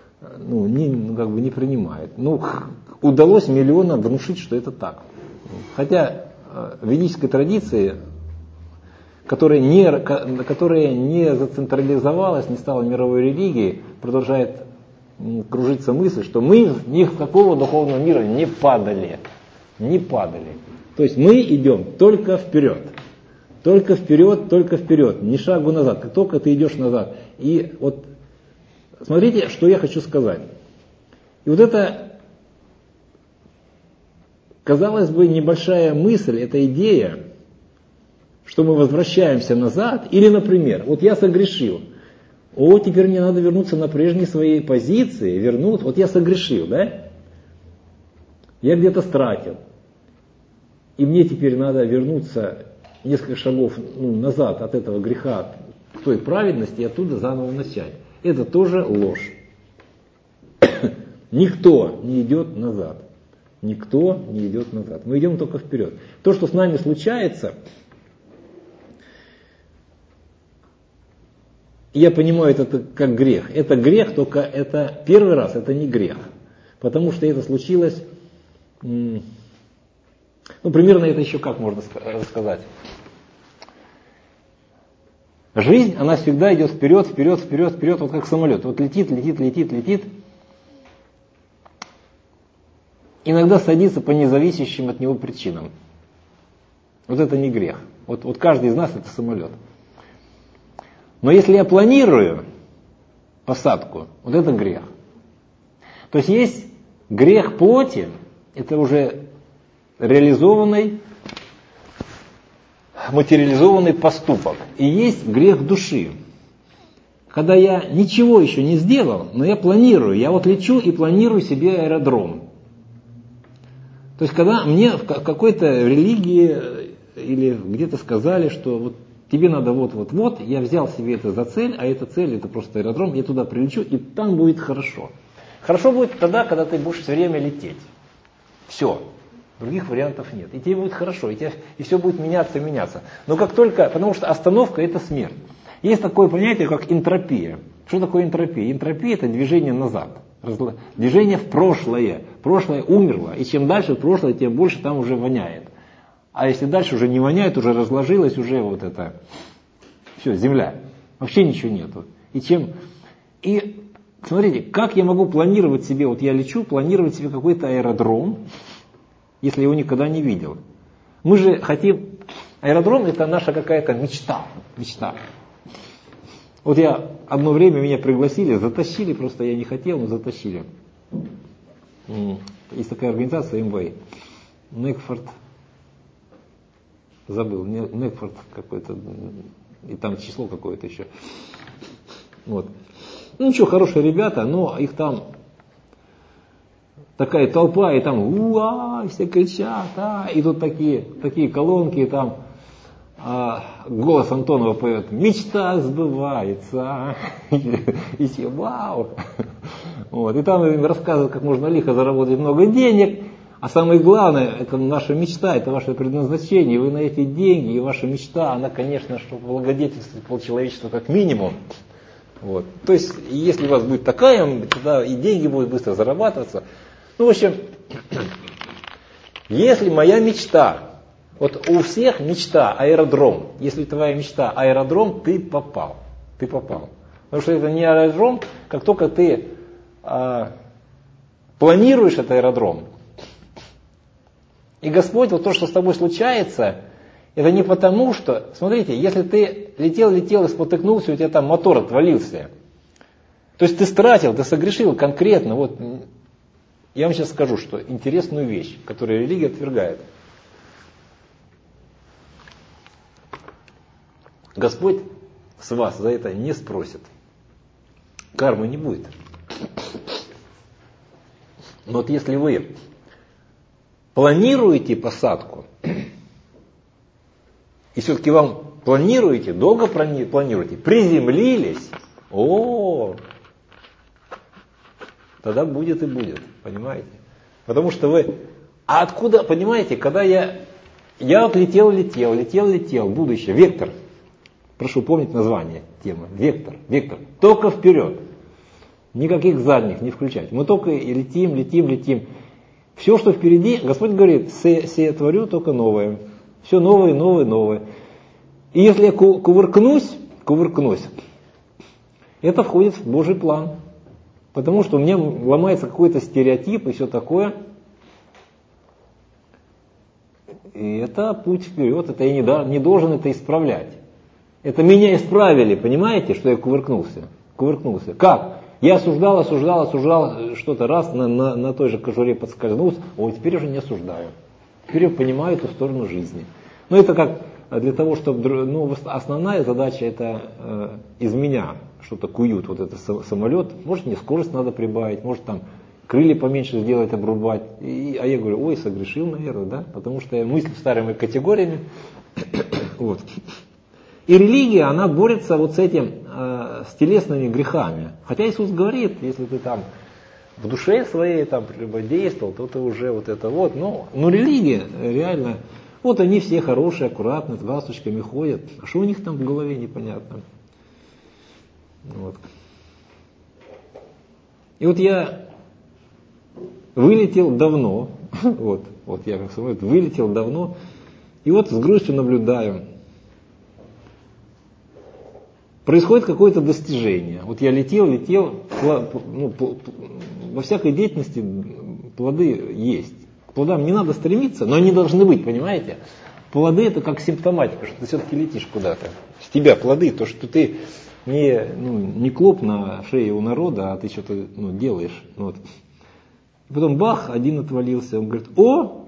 не принимает. Удалось миллионам внушить, что это так. Хотя в ведической традиции, которая не зацентрализовалась, не стала мировой религией, продолжает кружиться мысль, что мы ни в какого духовного мира не падали. Не падали. То есть мы идем только вперед. Только вперед, только вперед. Ни шагу назад. Как только ты идешь назад. И вот смотрите, что я хочу сказать. И вот это, казалось бы, небольшая мысль, эта идея, что мы возвращаемся назад. Или, например, вот я согрешил. Теперь мне надо вернуться на прежние свои позиции, вернуться. Вот я согрешил, да? Я где-то стратил. И мне теперь надо вернуться несколько шагов назад от этого греха, к той праведности, и оттуда заново начать. Это тоже ложь. Никто не идет назад. Никто не идет назад. Мы идем только вперед. То, что с нами случается, я понимаю это как грех. Это грех, только это первый раз, это не грех. Потому что это случилось, примерно это еще как можно рассказать. Жизнь, она всегда идет вперед, вперед, вперед, вперед, вот как самолет. Вот летит, летит, летит, летит. Иногда садится по независящим от него причинам. Вот это не грех. Вот каждый из нас это самолет. Но если я планирую посадку, вот это грех. То есть грех плоти, это уже реализованный, материализованный поступок. И есть грех души. Когда я ничего еще не сделал, но я планирую, я вот лечу и планирую себе аэродром. То есть когда мне в какой-то религии или где-то сказали, что вот тебе надо вот, я взял себе это за цель, а эта цель это просто аэродром, я туда прилечу, и там будет хорошо. Хорошо будет тогда, когда ты будешь все время лететь. Все. Других вариантов нет. И тебе будет хорошо, и все будет меняться. Но как только, потому что остановка это смерть. Есть такое понятие, как энтропия. Что такое энтропия? Энтропия это движение назад. Движение в прошлое. Прошлое умерло. И чем дальше в прошлое, тем больше там уже воняет. А если дальше уже не воняет, уже разложилось, уже вот это, все, земля. Вообще ничего нету. И смотрите, как я могу планировать себе, вот я лечу, планировать себе какой-то аэродром, если его никогда не видел. Мы же хотим, аэродром это наша какая-то мечта. Вот я одно время меня пригласили, затащили, просто я не хотел, но затащили. Есть такая организация МВ. Некфорд. Забыл, Некфорд какой-то, и там число какое-то еще. Вот. Ну ничего, хорошие ребята, но их там такая толпа, и там уа, все кричат, и тут такие колонки, и там голос Антонова поет: мечта сбывается, и все вау. Вот. И там им рассказывают, как можно лихо заработать много денег, а самое главное, это наша мечта, это ваше предназначение, и вы на эти деньги, и ваша мечта, она, конечно, чтобы благодетельствовать полчеловечества как минимум. Вот. То есть, если у вас будет такая, тогда и деньги будут быстро зарабатываться. Ну, в общем, если моя мечта, вот у всех мечта аэродром, если твоя мечта аэродром, ты попал. Потому что это не аэродром, как только ты планируешь этот аэродром. И Господь, вот то, что с тобой случается, это не потому, что, смотрите, если ты летел и спотыкнулся, у тебя там мотор отвалился. То есть ты стратил, ты согрешил конкретно. Вот я вам сейчас скажу, что интересную вещь, которую религия отвергает. Господь с вас за это не спросит. Кармы не будет. Но вот если вы планируете посадку, и все-таки вам планируете, долго планируете, приземлились, тогда будет и будет, понимаете? Потому что вы... А откуда, понимаете, когда я вот летел, будущее, вектор. Прошу помнить название темы. Вектор. Только вперед. Никаких задних не включать. Мы только летим. Все, что впереди, Господь говорит, се творю только новое. Все новое. И если я кувыркнусь, это входит в Божий план. Потому что у меня ломается какой-то стереотип и все такое. И это путь вперед, это я не должен это исправлять. Это меня исправили, понимаете, что я кувыркнулся. Как? Я осуждал, что-то раз на той же кожуре подскользнулся, теперь уже не осуждаю. Теперь я понимаю эту сторону жизни. Но это как для того, чтобы... основная задача это из меня что-то куют, вот этот самолет. Может, мне скорость надо прибавить, может там крылья поменьше сделать, обрубать. А я говорю, согрешил, наверное, да? Потому что я мыслю старыми категориями. Вот. И религия, она борется вот с этим, с телесными грехами. Хотя Иисус говорит, если ты там в душе своей там прелюбодействовал, то ты уже вот это вот. Но религия реально, вот они все хорошие, аккуратные, с галстучками ходят. А что у них там в голове, непонятно. Вот. И вот я вылетел давно, вот я как самолет вылетел давно, и вот с грустью наблюдаю. Происходит какое-то достижение. Вот я летел, во всякой деятельности плоды есть. К плодам не надо стремиться, но они должны быть, понимаете? Плоды это как симптоматика, что ты все-таки летишь куда-то. С тебя плоды, то, что ты не клоп на шее у народа, а ты что-то делаешь. Вот. И потом бах, один отвалился. Он говорит,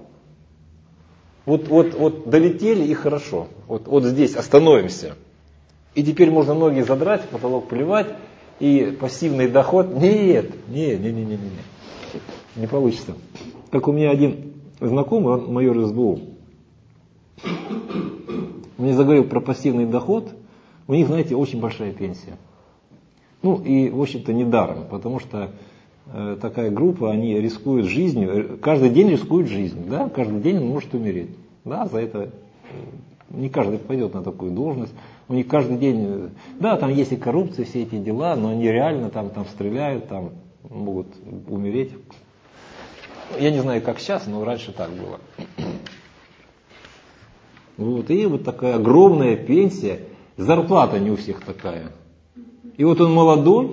вот долетели и хорошо. Вот здесь остановимся. И теперь можно ноги задрать, в потолок плевать, и пассивный доход. Нет. Не получится. Как у меня один знакомый, он майор СБУ, мне заговорил про пассивный доход. У них, знаете, очень большая пенсия. И, в общем-то, недаром, потому что такая группа, они рискуют жизнью, каждый день рискуют жизнью, да, каждый день он может умереть. Да, за это не каждый пойдет на такую должность. У них каждый день, да, там есть и коррупция, все эти дела, но они реально там стреляют, там могут умереть. Я не знаю, как сейчас, но раньше так было. Вот, и вот такая огромная пенсия, зарплата не у всех такая. И вот он молодой,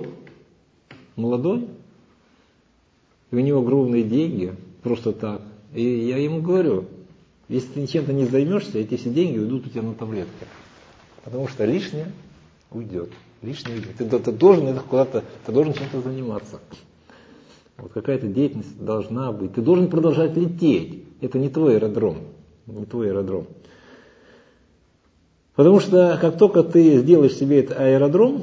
и у него огромные деньги, просто так. И я ему говорю, если ты чем-то не займешься, эти все деньги уйдут у тебя на таблетки. Потому что лишнее уйдет. Лишнее уйдет. Ты должен это куда-то, ты должен чем-то заниматься. Вот какая-то деятельность должна быть. Ты должен продолжать лететь. Это не твой аэродром. Не твой аэродром. Потому что как только ты сделаешь себе этот аэродром,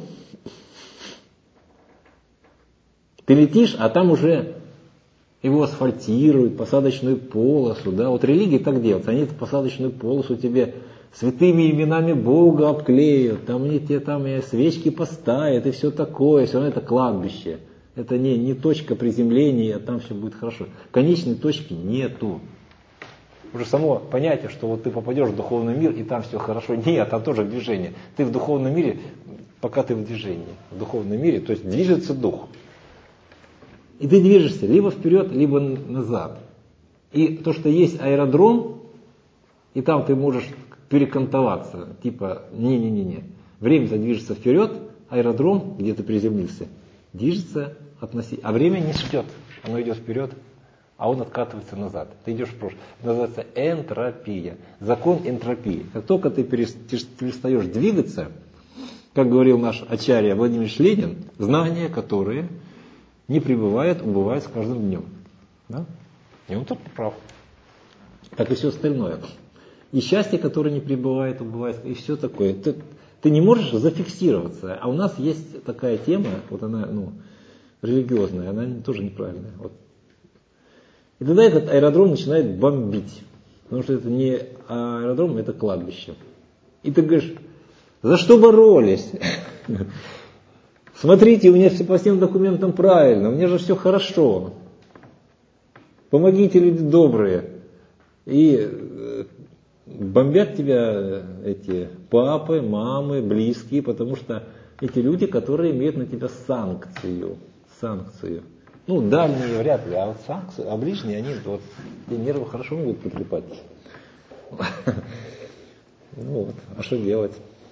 ты летишь, а там уже его асфальтируют, посадочную полосу. Да? Вот религии так делают. Они эту посадочную полосу тебе святыми именами Бога обклеют, там они тебе там и свечки поставят, и все такое. Все равно это кладбище. Это не точка приземления, а там все будет хорошо. Конечной точки нету. Уже само понятие, что вот ты попадешь в духовный мир, и там все хорошо. Нет, там тоже движение. Ты в духовном мире, пока ты в движении. В духовном мире, то есть движется дух. И ты движешься либо вперед, либо назад. И то, что есть аэродром, и там ты можешь перекантоваться. Типа, не-не-не. Время-то движется вперед, аэродром, где ты приземлился, движется относительно. А время не ждет. Оно идет вперед, а он откатывается назад. Ты идешь в прошлое. Называется энтропия. Закон энтропии. Как только ты перестаешь двигаться, как говорил наш ачарья Владимир Ленин, знания, которые не пребывают, убывают с каждым днем. Да? И он тут прав. Как и все остальное. И счастье, которое не пребывает, убывает, и все такое. Ты не можешь зафиксироваться. А у нас есть такая тема, вот она религиозная, она тоже неправильная. Вот. И тогда этот аэродром начинает бомбить. Потому что это не аэродром, это кладбище. И ты говоришь, за что боролись? Смотрите, у меня все по всем документам правильно, у меня же все хорошо. Помогите, люди добрые. И бомбят тебя эти папы, мамы, близкие, потому что эти люди, которые имеют на тебя санкцию. Дальние вряд ли, а вот санкции, а ближние, они вот тебе нервы хорошо могут потрепать. А что делать?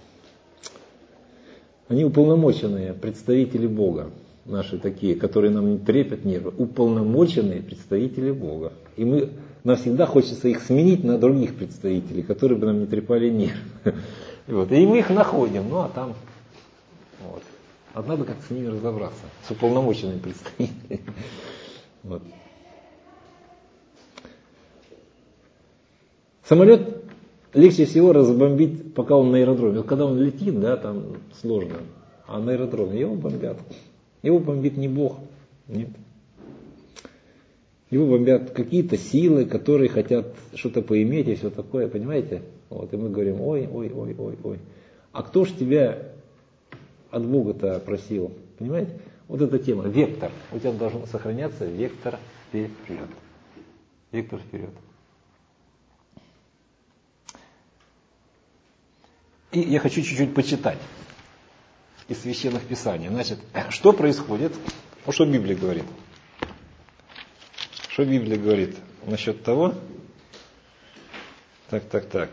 Они уполномоченные представители Бога, наши такие, которые нам не трепят нервы, уполномоченные представители Бога. И нам всегда хочется их сменить на других представителей, которые бы нам не трепали нервы. И мы их находим, а там... надо как-то с ними разобраться, с уполномоченными представителями. Самолет легче всего разбомбить, пока он на аэродроме. Вот когда он летит, да, там сложно. А на аэродроме его бомбят. Его бомбит не Бог. Нет. Его бомбят какие-то силы, которые хотят что-то поиметь и все такое, понимаете? И мы говорим, ой. А кто ж тебя от Бога-то просил? Понимаете? Вот эта тема. Вектор. У тебя должен сохраняться вектор вперед. Вектор вперед. И я хочу чуть-чуть почитать из священных писаний. Значит, что происходит? Что Библия говорит? Что Библия говорит насчет того? Так.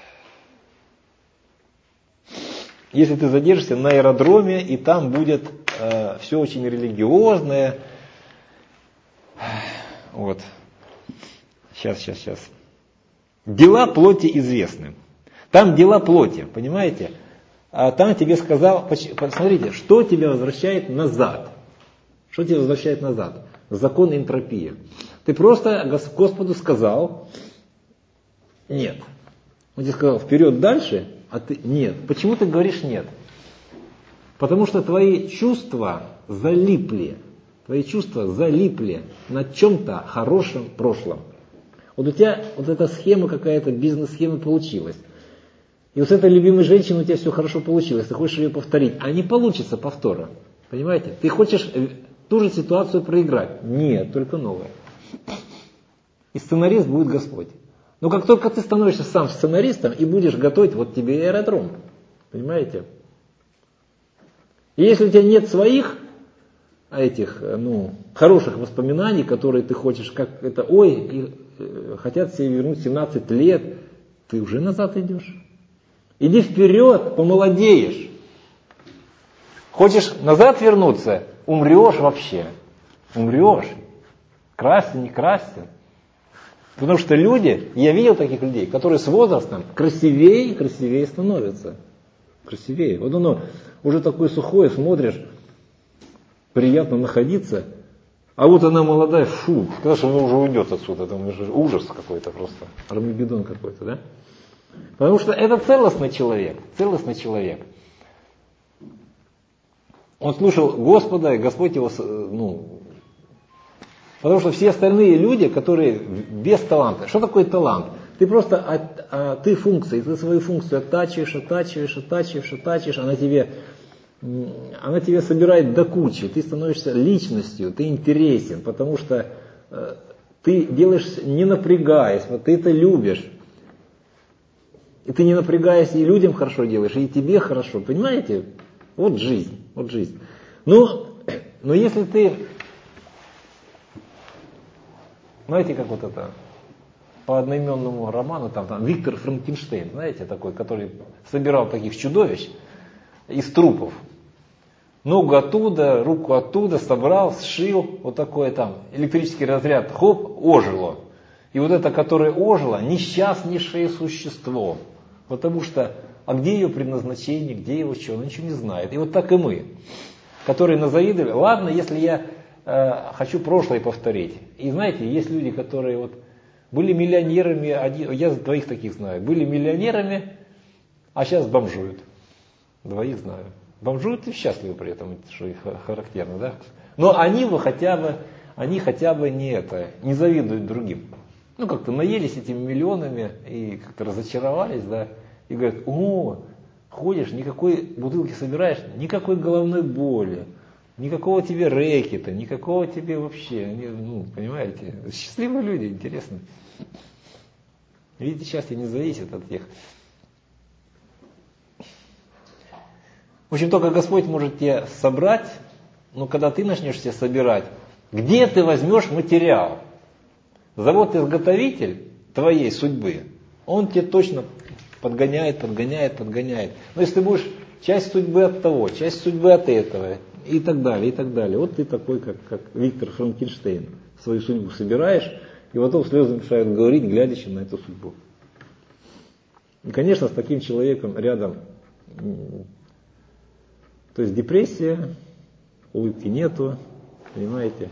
Если ты задержишься на аэродроме, и там будет все очень религиозное. Сейчас. Дела плоти известны. Там дела плоти, понимаете? А там тебе сказал, посмотрите, что тебя возвращает назад. Что тебя возвращает назад? Закон энтропии. Ты просто Господу сказал, нет. Он тебе сказал, вперед дальше, а ты нет. Почему ты говоришь нет? Потому что твои чувства залипли. На чем-то хорошем прошлом. Вот у тебя вот эта схема какая-то, бизнес-схема получилась. И вот с этой любимой женщиной у тебя все хорошо получилось. Ты хочешь ее повторить, а не получится повтора. Понимаете? Ты хочешь ту же ситуацию проиграть. Нет, только новое. И сценарист будет Господь. Но как только ты становишься сам сценаристом и будешь готовить, вот тебе и аэродром. Понимаете? И если у тебя нет своих хороших воспоминаний, которые ты хочешь, как это, хотят себе вернуть 17 лет, ты уже назад идешь. Иди вперед, помолодеешь. Хочешь назад вернуться, умрешь вообще. Умрешь. Красься, не красься. Потому что люди, я видел таких людей, которые с возрастом красивее и красивее становятся. Красивее. уже такой сухой, смотришь, приятно находиться. А вот она молодая, фу, когда же она уже уйдет отсюда, там уже ужас какой-то просто, армагеддон какой-то, да? Потому что это целостный человек, целостный человек. Он слушал Господа, и Господь его, потому что все остальные люди, которые без таланта, что такое талант? Ты просто, ты функции, ты свою функцию оттачиваешь, она тебе собирает до кучи, ты становишься личностью, ты интересен, потому что ты делаешь не напрягаясь, вот ты это любишь. И ты не напрягаясь, и людям хорошо делаешь, и тебе хорошо, понимаете? Вот жизнь, вот жизнь. Но если ты, знаете, как вот это, по одноименному роману, там Виктор Франкенштейн, знаете, такой, который собирал таких чудовищ из трупов. Ногу оттуда, руку оттуда, собрал, сшил, вот такой там электрический разряд, хоп, ожило. И вот это, которое ожило, несчастнейшее существо. Потому что, а где ее предназначение, где его что, он ничего не знает. И вот так и мы, которые назавидовали. Ладно, если я хочу прошлое повторить. И знаете, есть люди, которые вот были миллионерами, я двоих таких знаю, были миллионерами, а сейчас бомжуют. Двоих знаю. Бомжуют и счастливы при этом, что их характерно, да? Но они хотя бы не завидуют другим. Ну, как-то наелись этими миллионами и как-то разочаровались, да? И говорят, ходишь, никакой бутылки собираешь, никакой головной боли, никакого тебе рэкета, никакого тебе вообще, понимаете? Счастливые люди, интересно. Видите, счастье не зависит от тех. В общем, только Господь может тебя собрать, но когда ты начнешь себя собирать, где ты возьмешь материал? Завод-изготовитель твоей судьбы, он тебе точно подгоняет. Но если ты будешь часть судьбы от того, часть судьбы от этого, и так далее. Вот ты такой, как Виктор Франкенштейн, свою судьбу собираешь, и потом слезы мешают говорить, глядя на эту судьбу. И, конечно, с таким человеком рядом, то есть депрессия, улыбки нету, понимаете.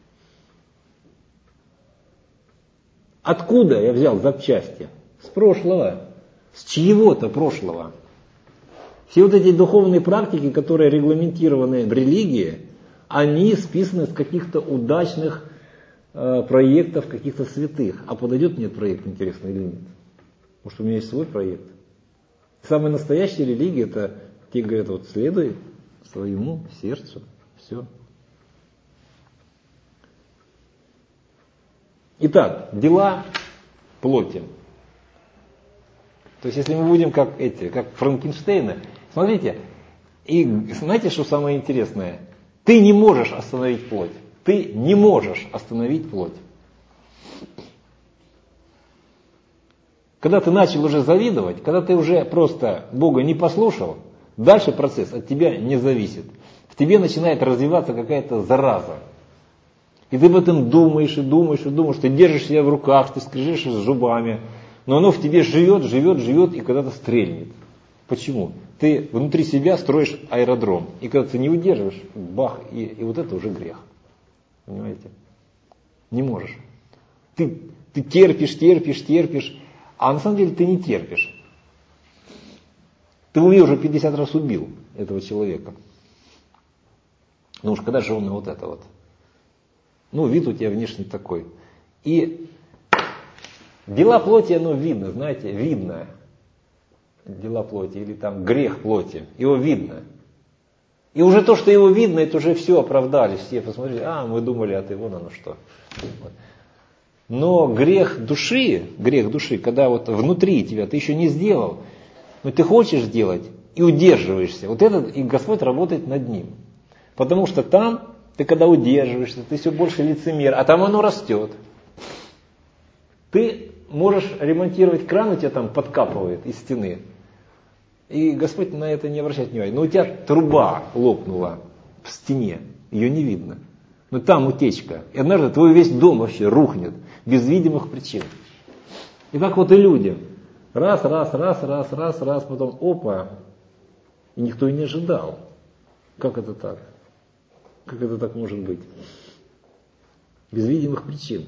Откуда я взял запчасти? С прошлого, с чьего-то прошлого. Все вот эти духовные практики, которые регламентированы в религии, они списаны с каких-то удачных проектов каких-то святых. А подойдет мне этот проект, интересно, или нет? Может, у меня есть свой проект? Самая настоящая религия, это те говорят, вот следуй своему сердцу, все. Итак, дела плоти. То есть, если мы будем как Франкенштейны, смотрите, и знаете, что самое интересное? Ты не можешь остановить плоть. Ты не можешь остановить плоть. Когда ты начал уже завидовать, когда ты уже просто Бога не послушал, дальше процесс от тебя не зависит. В тебе начинает развиваться какая-то зараза. И ты об этом думаешь, ты держишь себя в руках, ты скрежешь зубами, но оно в тебе живет, и когда-то стрельнет. Почему? Ты внутри себя строишь аэродром, и когда ты не удерживаешь, бах, и вот это уже грех. Понимаете? Не можешь. Ты терпишь, а на самом деле ты не терпишь. Ты в уме уже 50 раз убил этого человека. Ну уж когда же он вот это вот. Ну, вид у тебя внешний такой. И дела плоти, оно видно, знаете, видно. Дела плоти, или там грех плоти, его видно. И уже то, что его видно, это уже все оправдались. Все посмотрели, мы думали, а ты вон оно что. Но грех души, когда вот внутри тебя, ты еще не сделал, но ты хочешь сделать и удерживаешься. Вот этот, и Господь работает над ним. Потому что там, ты когда удерживаешься, ты все больше лицемер, а там оно растет. Ты можешь ремонтировать кран, у тебя там подкапывает из стены. И Господь на это не обращает внимания. Но у тебя труба лопнула в стене, ее не видно. Но там утечка. И однажды твой весь дом вообще рухнет, без видимых причин. И так вот и люди. Раз, потом опа. И никто и не ожидал. Как это так? Как это так может быть? Без видимых причин.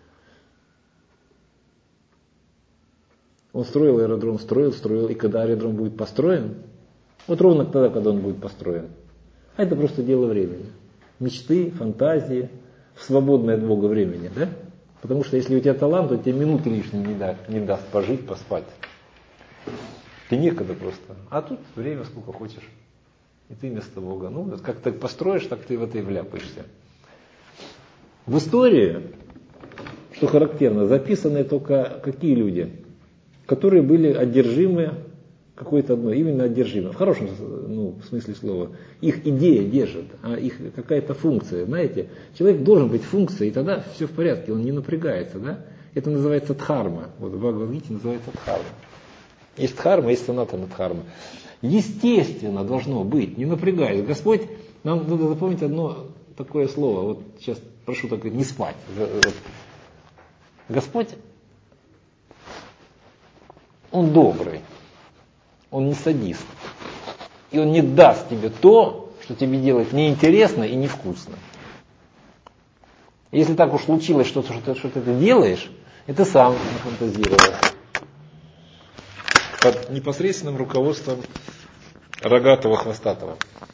Он строил аэродром, строил, и когда аэродром будет построен, вот ровно тогда, когда он будет построен, а это просто дело времени. Мечты, фантазии, в свободное от Бога времени, да? Потому что если у тебя талант, то тебе минуты лишней не даст пожить, поспать. Ты некогда просто. А тут время сколько хочешь. И ты вместо Бога. Ну, вот как ты построишь, так ты в это и вляпаешься. В истории, что характерно, записаны только какие люди? Которые были одержимы какой-то одной, именно одержимы. В хорошем смысле слова. Их идея держит, а их какая-то функция. Знаете, человек должен быть функцией, и тогда все в порядке, он не напрягается. Да? Это называется дхарма. Вот в Бхагавад-гите называется дхарма. Есть дхарма, есть санатана дхарма. Естественно должно быть, не напрягаясь. Господь, нам надо запомнить одно такое слово. Вот сейчас прошу так не спать. Господь, Он добрый, Он не садист. И Он не даст тебе то, что тебе делать неинтересно и невкусно. Если так уж случилось, что ты это делаешь, это сам нафантазировал. Под непосредственным руководством рогатого хвостатого.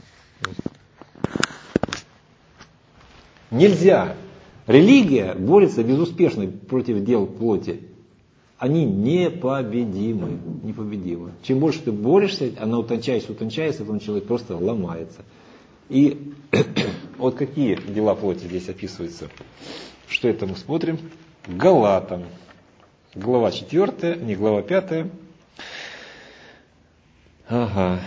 Нельзя. Религия борется безуспешно против дел плоти. Они непобедимы. Чем больше ты борешься, она утончается, потом человек просто ломается. И вот какие дела плоти здесь описываются. Что это мы смотрим? Галатам. Глава 4, не глава 5. Ага.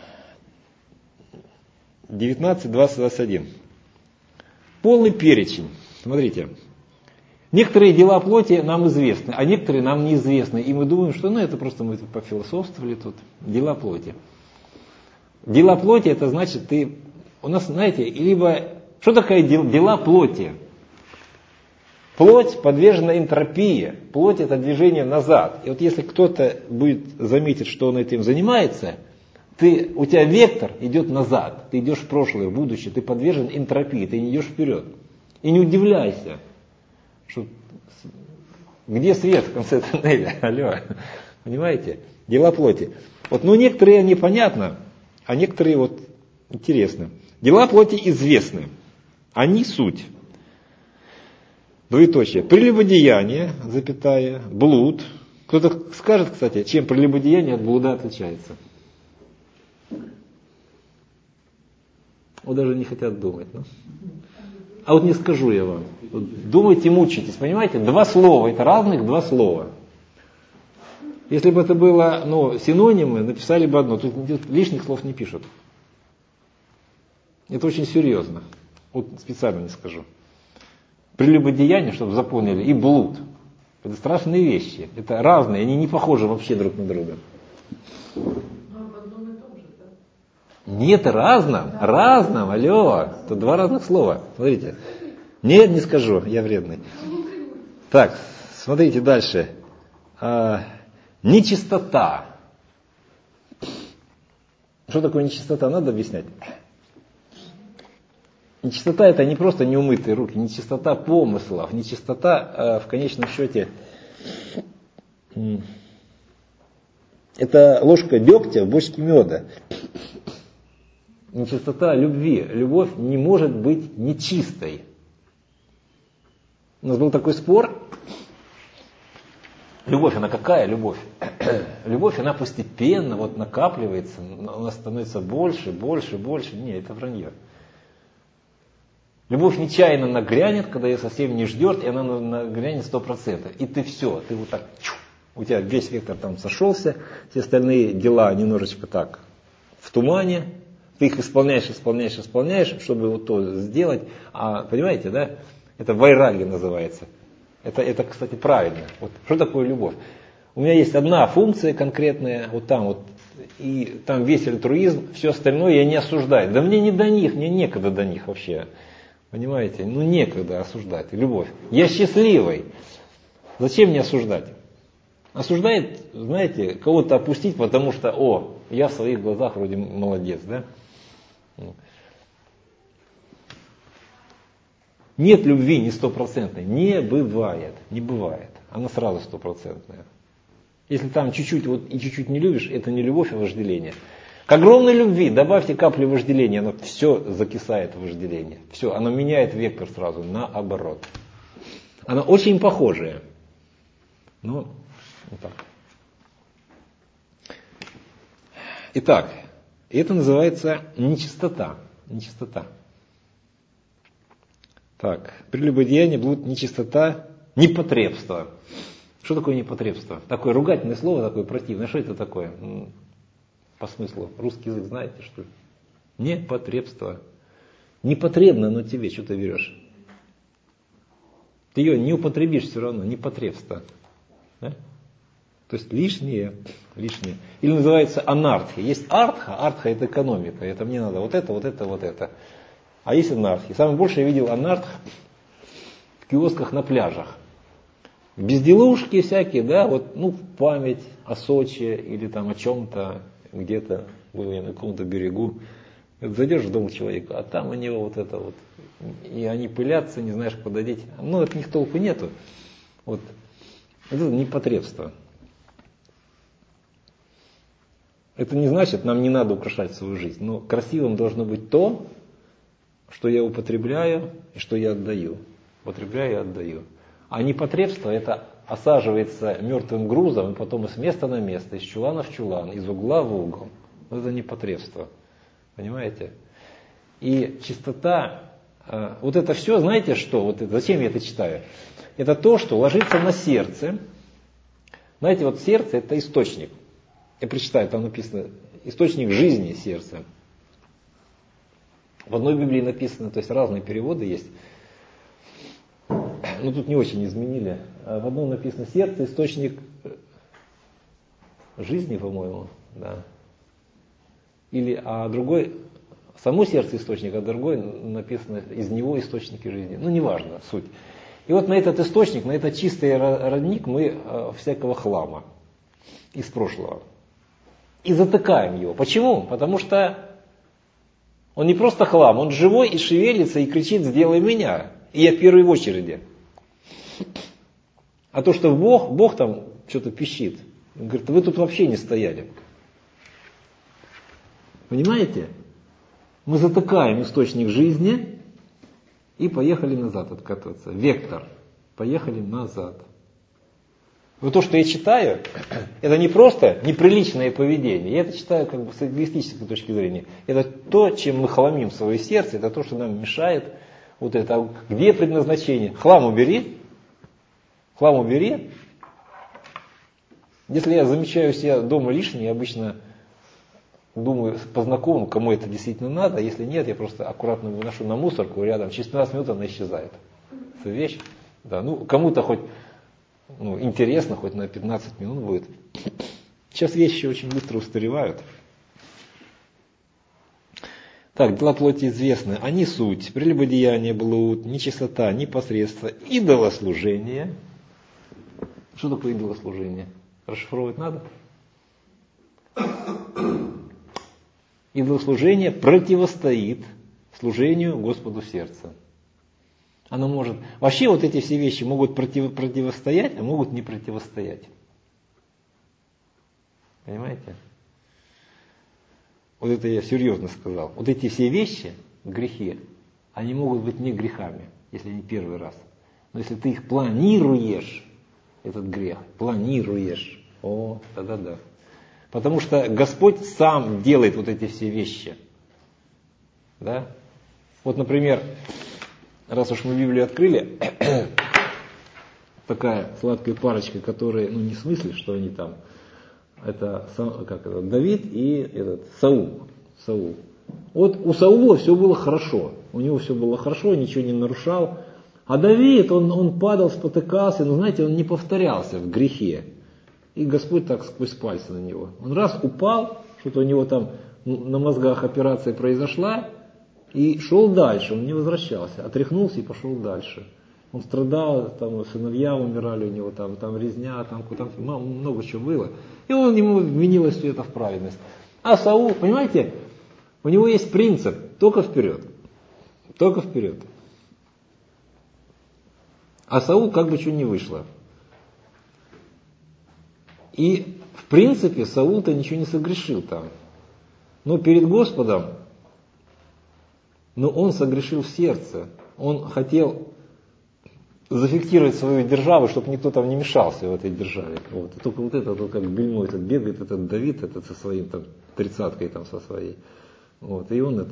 19, 20, 21. Полный перечень. Смотрите. Некоторые дела плоти нам известны, а некоторые нам неизвестны. И мы думаем, что это просто мы пофилософствовали тут. Дела плоти. Дела плоти, это значит, у нас, знаете, либо... Что такое дела плоти? Плоть подвержена энтропии. Плоть — это движение назад. И вот если кто-то будет заметить, что он этим занимается, у тебя вектор идет назад. Ты идешь в прошлое, в будущее. Ты подвержен энтропии, ты не идешь вперед. И не удивляйся, что где свет в конце тоннеля. Алло. Понимаете? Дела плоти. Вот, некоторые непонятно, а некоторые вот интересны. Дела плоти известны. Они суть. Двоеточие. Прелюбодеяние, запятая, блуд. Кто-то скажет, кстати, чем прелюбодеяние от блуда отличается. Вот даже не хотят думать. А вот не скажу я вам. Вот думайте, мучитесь. Понимаете? Два слова. Это разных два слова. Если бы это было синонимы, написали бы одно. Тут лишних слов не пишут. Это очень серьезно. Вот специально не скажу. Прелюбодеяние, чтобы запомнили, и блуд. Это страшные вещи. Это разные, они не похожи вообще друг на друга. Нет, разном, алло. Тут два разных слова. Смотрите. Нет, не скажу, я вредный. Так, смотрите дальше. Нечистота. Что такое нечистота? Надо объяснять. Нечистота — это не просто неумытые руки, нечистота помыслов, нечистота в конечном счете это ложка дегтя в бочке меда. Нечистота любви. Любовь не может быть нечистой. У нас был такой спор. Любовь, она какая любовь? Любовь, она постепенно накапливается, у нас становится больше. Нет, это вранье. Любовь нечаянно нагрянет, когда ее совсем не ждет, и она нагрянет 100%. И ты все, ты вот так, у тебя весь вектор там сошелся, все остальные дела немножечко так в тумане, ты их исполняешь, чтобы вот то сделать. А понимаете, да? Это вайраги называется. Это, кстати, правильно. Вот что такое любовь? У меня есть одна функция конкретная, вот там вот, и там весь альтруизм, все остальное я не осуждаю. Да мне не до них, мне некогда до них вообще. Понимаете? Некогда осуждать. Любовь. Я счастливый. Зачем мне осуждать? Осуждает, знаете, кого-то опустить, потому что, я в своих глазах вроде молодец, да? Нет любви не стопроцентной, не бывает, не бывает. Она сразу стопроцентная. Если там чуть-чуть вот и чуть-чуть не любишь, это не любовь, а вожделение. К огромной любви добавьте каплю вожделения, оно все закисает в вожделение. Все, оно меняет вектор сразу наоборот. Она очень похожая. Ну, вот так. Итак, это называется нечистота. Нечистота. Так, прелюбодеяние, блуд, нечистота, непотребство. Что такое непотребство? Такое ругательное слово, такое противное. Что это такое? По смыслу. Русский язык знаете, что ли? Непотребство. Непотребно, но тебе что ты берешь? Ты ее не употребишь все равно, непотребство. Да? То есть лишнее. Или называется анархия. Есть артха, артха это экономика. Это мне надо вот это, вот это, вот это. А есть анархия. Самое большее я видел анарх в киосках на пляжах. Безделушки всякие, да, вот, ну, память о Сочи или там о чем-то, где-то был я на каком-то берегу. Зайдешь в дом человека, а там у него вот это вот. И они пылятся, не знаешь, куда деть. Ну, от них толку нету. Вот. Это непотребство. Это не значит, нам не надо украшать свою жизнь. Но красивым должно быть то, что я употребляю и что я отдаю. Употребляю и отдаю. А непотребство это осаживается мертвым грузом, и потом из места на место, из чулана в чулан, из угла в угол. Вот это непотребство. Понимаете? И чистота, вот это все, знаете что? Вот это, зачем я это читаю? Это то, что ложится на сердце. Знаете, вот сердце это источник. Я прочитаю, там написано источник жизни сердца. В одной Библии написано, то есть разные переводы есть. Ну тут не очень изменили. А в одном написано сердце, источник жизни, по-моему, да. Или, а другой, само сердце источник, а другой написано из него источники жизни. Ну неважно, суть. И вот на этот источник, на этот чистый родник мы всякого хлама из прошлого. И затыкаем его. Почему? Потому что он не просто хлам, он живой и шевелится и кричит: сделай меня. И я первый в очереди. А то, что Бог там что-то пищит. Он говорит: вы тут вообще не стояли. Понимаете? Мы затыкаем источник жизни и поехали назад откатываться. Вектор. Поехали назад. Вот то, что я читаю, это не просто неприличное поведение. Я это читаю как бы с эгоистической точки зрения. Это то, чем мы хламим свое сердце, это то, что нам мешает. Вот это. Где предназначение? Хлам убери. Хлам убери. Если я замечаю себя дома лишнее, я обычно думаю по знакомым, кому это действительно надо. Если нет, я просто аккуратно выношу на мусорку рядом. Через 15 минут она исчезает. Это вещь. Да, ну, кому-то хоть интересно, хоть на 15 минут будет. Сейчас вещи очень быстро устаревают. Так, дела плоти известны. Они суть: прелюбодеяние, блуд, нечистота, непосредство, идолослужение. Что такое идолослужение? Расшифровывать надо? Идолослужение противостоит служению Господу сердца. Оно может... Вообще вот эти все вещи могут противостоять, а могут не противостоять. Понимаете? Вот это я серьезно сказал. Вот эти все вещи, грехи, они могут быть не грехами, если не первый раз. Но если ты их планируешь, этот грех, планируешь, тогда да. Потому что Господь сам делает вот эти все вещи. Да? Вот, например, раз уж мы Библию открыли, такая сладкая парочка, которые, не в смысле, что они там, это Давид и Саул. Вот у Саула все было хорошо, у него все было хорошо, ничего не нарушал. А Давид, он падал, спотыкался, но знаете, он не повторялся в грехе. И Господь так сквозь пальцы на него. Он раз упал, что-то у него там на мозгах операция произошла, и шел дальше, он не возвращался, отряхнулся и пошел дальше. Он страдал, там сыновья умирали у него, там резня, там много чего было. И ему вменилось все это в праведность. А Саул, понимаете, у него есть принцип, только вперед. Только вперед. А Саул как бы что не вышло. И в принципе Саул-то ничего не согрешил там. Но перед Господом, он согрешил в сердце. Он хотел зафиксировать свою державу, чтобы никто там не мешался в этой державе. Вот. И только вот это, как бельмо этот бегает, этот Давид, этот со своим там 30-кой там со своей. Вот. И он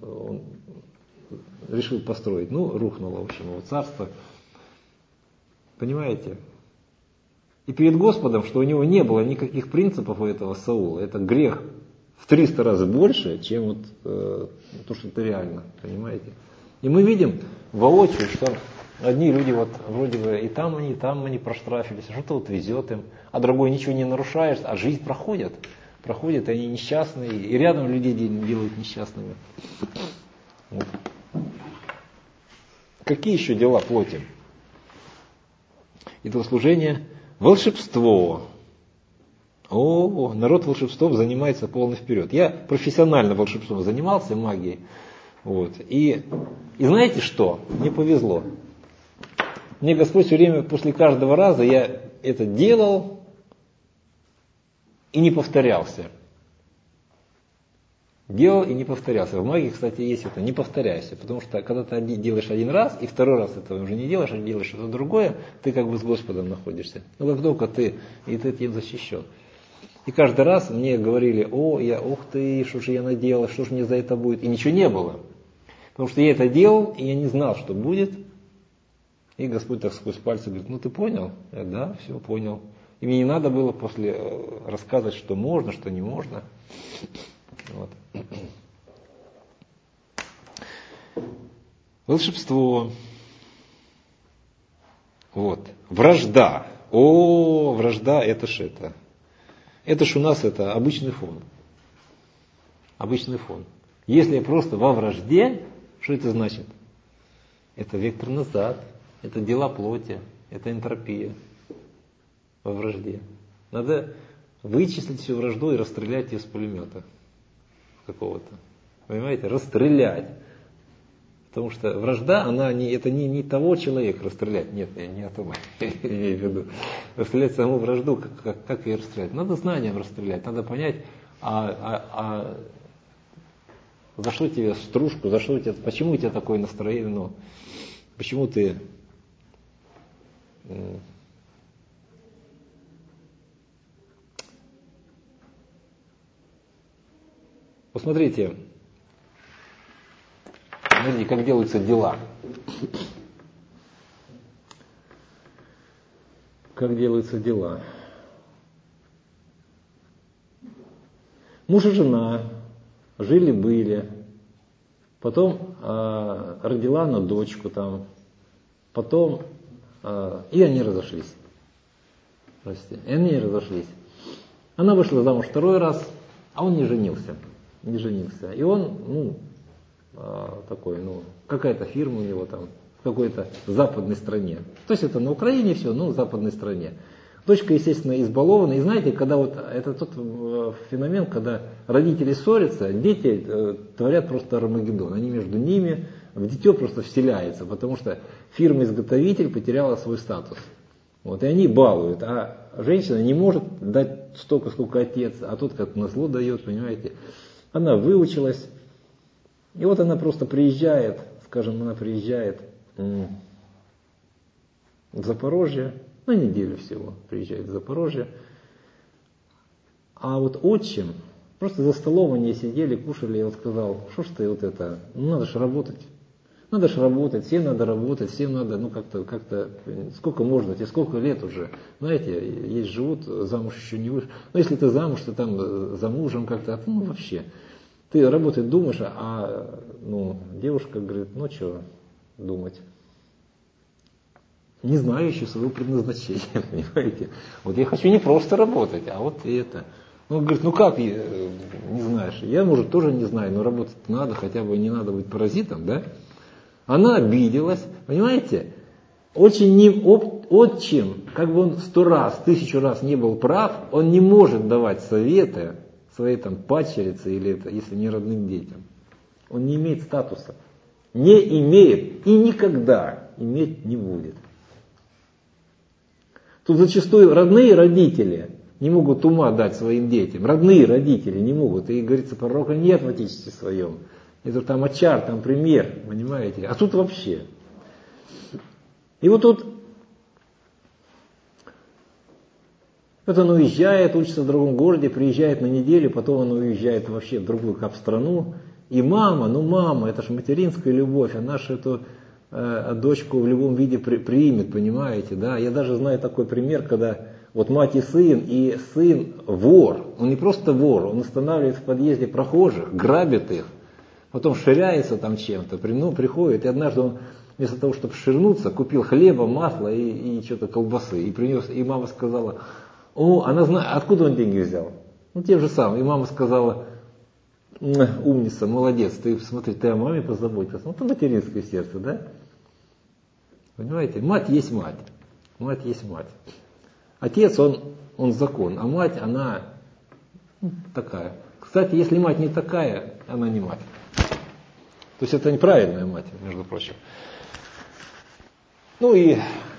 решил построить. Рухнуло, в общем, его царство. Понимаете? И перед Господом, что у него не было никаких принципов у этого Саула, это грех в 300 раз больше, чем то, что это реально. Понимаете? И мы видим воочию, что одни люди вроде бы и там они проштрафились, что-то везет им, а другой ничего не нарушаешь, а жизнь проходит, и они несчастные, и рядом людей делают несчастными. Вот. Какие еще дела плоти? Идолослужение, волшебство. Народ волшебством занимается полный вперед. Я профессионально волшебством занимался, магией. Вот. И знаете что? Мне повезло. Мне Господь все время после каждого раза я это делал и не повторялся. Делал и не повторялся. В магии, кстати, есть это, не повторяйся. Потому что когда ты делаешь один раз, и второй раз этого уже не делаешь, а делаешь что-то другое, ты как бы с Господом находишься. Как только ты этим защищен. И каждый раз мне говорили, ух ты, что же я наделал, что же мне за это будет. И ничего не было. Потому что я это делал, и я не знал, что будет. И Господь так сквозь пальцы говорит, ты понял? Я, да, все, понял. И мне не надо было после рассказывать, что можно, что не можно. Вот. Волшебство. Вот. Вражда. Вражда, это ж это. Это ж у нас это обычный фон. Обычный фон. Если я просто во вражде, что это значит? Это вектор назад, это дела плоти, это энтропия во вражде. Надо вычислить всю вражду и расстрелять ее с пулемета какого-то. Понимаете? Расстрелять. Потому что вражда, это не того человека расстрелять. Нет, я не о том имею в виду. Расстрелять саму вражду, как ее расстрелять? Надо знанием расстрелять, надо понять, за что тебе стружку, почему у тебя такое настроение, почему ты посмотрите, как делаются дела. Как делаются дела. Муж и жена жили-были, потом родила она дочку там, потом и они разошлись. И они разошлись. Она вышла замуж второй раз, а он не женился. И он, такой, какая-то фирма у него там, в какой-то западной стране. То есть это на Украине все, в западной стране. Дочка, естественно, избалована. И знаете, когда это тот феномен, когда родители ссорятся, дети творят просто Армагеддон. Они между ними, в дитё просто вселяется, потому что фирма-изготовитель потеряла свой статус. Вот, и они балуют, а женщина не может дать столько, сколько отец, а тот как назло дает, понимаете. Она выучилась, и вот она просто приезжает, в Запорожье, на неделю всего приезжает в Запорожье. А вот отчим, просто за столом они сидели, кушали, и он сказал, что ж ты надо же работать, всем надо работать, всем надо, как-то, сколько можно, тебе сколько лет уже, знаете, есть живут, замуж еще не вышли, но если ты замуж, ты там за мужем как-то, вообще, ты работать думаешь, девушка говорит, что думать, не знаю еще своего предназначения, понимаете, вот я хочу не просто работать, а вот и это. Он говорит, как, не знаешь, я, может, тоже не знаю, но работать надо, хотя бы не надо быть паразитом, да? Она обиделась, понимаете? Отчим, как бы он 100 раз, 1000 раз не был прав, он не может давать советы своей там падчерице или это, если не родным детям. Он не имеет статуса. Не имеет и никогда иметь не будет. Тут зачастую родные родители не могут ума дать своим детям. Родные родители не могут. И, говорится, пророка нет в отечестве своем. Это там очар, там пример, понимаете. А тут вообще. И вот тут вот он уезжает, учится в другом городе, приезжает на неделю, потом он уезжает вообще в другую страну. И мама, мама, это же материнская любовь, она же эту дочку в любом виде примет, понимаете, да. Я даже знаю такой пример, когда вот мать и сын вор. Он не просто вор, он останавливает в подъезде прохожих, грабит их, потом ширяется там чем-то, приходит, и однажды он вместо того, чтобы ширнуться, купил хлеба, масла и что-то колбасы, и принес, и мама сказала, она знает, откуда он деньги взял? Тем же самым, и мама сказала, умница, молодец, ты смотри, ты о маме позаботился. Это материнское сердце, да? Понимаете? Мать есть мать. Мать есть мать. Отец, он закон, а мать, она такая. Кстати, если мать не такая, она не мать. То есть это неправильная мать, между прочим. И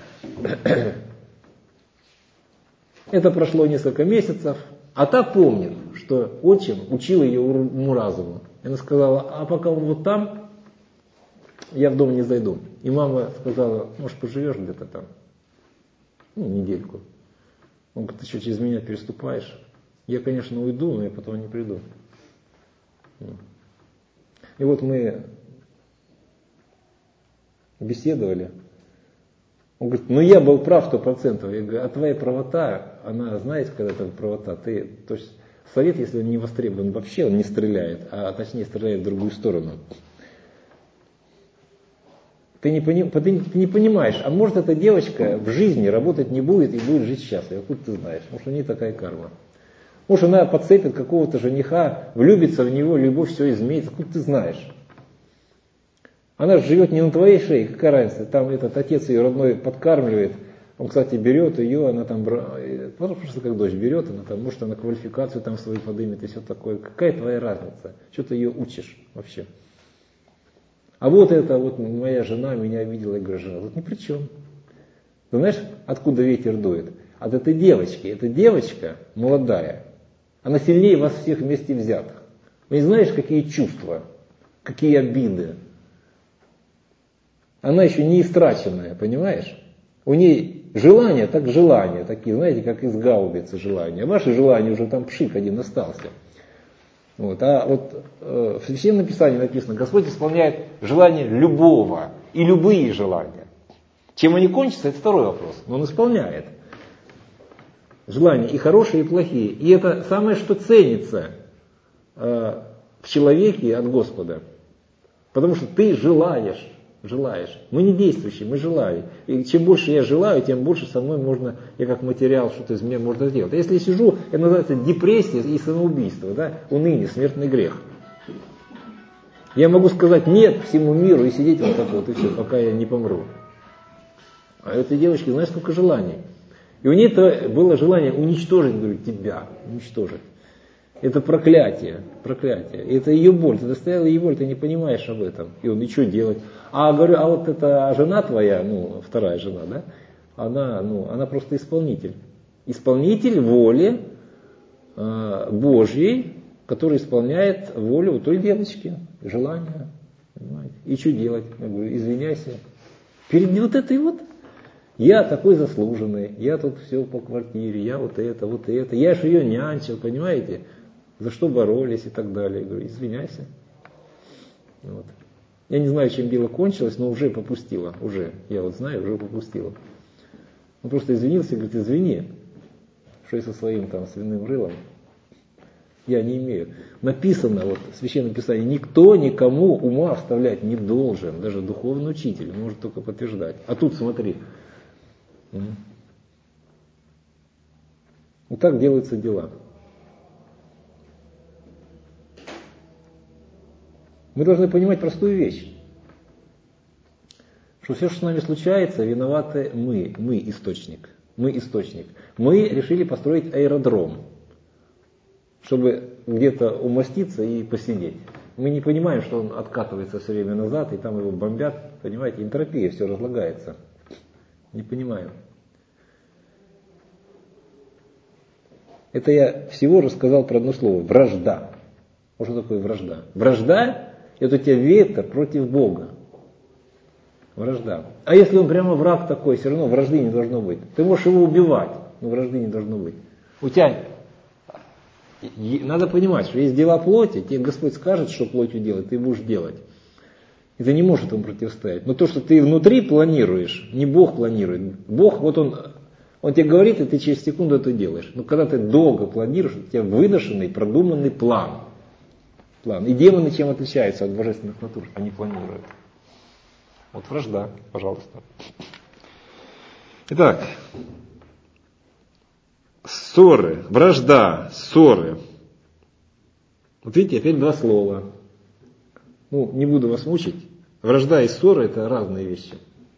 это прошло несколько месяцев. А та помнит, что отчим учил ее уму-разуму. И она сказала, а пока он вот там, я в дом не зайду. И мама сказала, может, поживешь где-то там, недельку. Он говорит, ты что, через меня переступаешь? Я, конечно, уйду, но я потом не приду. И вот мы беседовали. Он говорит, я был прав 100%. Я говорю, а твоя правота, она, знаете, когда это правота, то есть совет, если он не востребован вообще, он не стреляет, а точнее стреляет в другую сторону. Ты не понимаешь, а может эта девочка в жизни работать не будет и будет жить счастливо, откуда ты знаешь, может у нее такая карма. Может она подцепит какого-то жениха, влюбится в него, любовь все изменится, откуда ты знаешь. Она же живет не на твоей шее, какая разница, там этот отец ее родной подкармливает, он, кстати, берет ее, она там, просто как дочь берет, она там, может она квалификацию там свою подымет и все такое, какая твоя разница, что ты ее учишь вообще. А вот это вот моя жена меня видела, я говорю, жена, вот ни при чем. Ты знаешь, откуда ветер дует? От этой девочки, эта девочка молодая, она сильнее вас всех вместе взятых. Вы не знаешь, какие чувства, какие обиды. Она еще не истраченная, понимаешь? У ней желания, так желания, такие, знаете, как из гаубицы желания. А ваши желания уже там пшик один остался. А вот в Священном Писании написано, Господь исполняет желания любого и любые желания. Чем они кончатся, это второй вопрос. Но Он исполняет желания и хорошие, и плохие. И это самое, что ценится в человеке от Господа. Потому что ты желаешь. Мы не действующие, мы желаем. И чем больше я желаю, тем больше со мной можно, я как материал, что-то из меня можно сделать. А если я сижу, это называется депрессия и самоубийство, да? Уныние, смертный грех. Я могу сказать нет всему миру и сидеть вот так вот, и все, пока я не помру. А у этой девочки, знаешь, сколько желаний. И у нее было желание уничтожить, говорю, тебя, уничтожить. Это проклятие. И это ее боль. Ты достояла ее боль, ты не понимаешь об этом. И он, и что делать? Говорю, а вот эта жена твоя, вторая жена, да? Она просто исполнитель. Исполнитель воли Божьей, который исполняет волю у той девочки. Желание. Понимаете? И что делать? Я говорю, извиняйся. Перед вот этой вот. Я такой заслуженный, я тут все по квартире, я вот это. Я же ее нянчил, понимаете? За что боролись и так далее. Я говорю, извиняйся. Вот. Я не знаю, чем дело кончилось, но уже попустила. Я вот знаю, уже попустила. Он просто извинился и говорит, извини, что я со своим там свиным рылом. Я не имею. Написано вот в Священном Писании, никто никому ума вставлять не должен. Даже духовный учитель может только подтверждать. А тут смотри. Вот так делаются дела. Мы должны понимать простую вещь, что все, что с нами случается, виноваты мы источник. Мы решили построить аэродром, чтобы где-то умоститься и посидеть. Мы не понимаем, что он откатывается все время назад, и там его бомбят, понимаете, энтропия, все разлагается. Не понимаем. Это я всего рассказал про одно слово. Вражда. Что такое вражда? Вражда – это у тебя вектор против Бога. Вражда. А если он прямо враг такой, все равно вражды не должно быть. Ты можешь его убивать, но вражды не должно быть. У тебя надо понимать, что есть дела плоти, тебе Господь скажет, что плотью делать, ты будешь делать. И ты не можешь этому противостоять. Но то, что ты внутри планируешь, не Бог планирует. Бог, вот он тебе говорит, и ты через секунду это делаешь. Но когда ты долго планируешь, у тебя выношенный, продуманный план. И демоны чем отличаются от божественных натур? Они планируют. Вот вражда, пожалуйста. Итак, ссоры, вражда, ссоры. Вот видите, опять два слова. Не буду вас мучить. Вражда и ссоры – это разные вещи.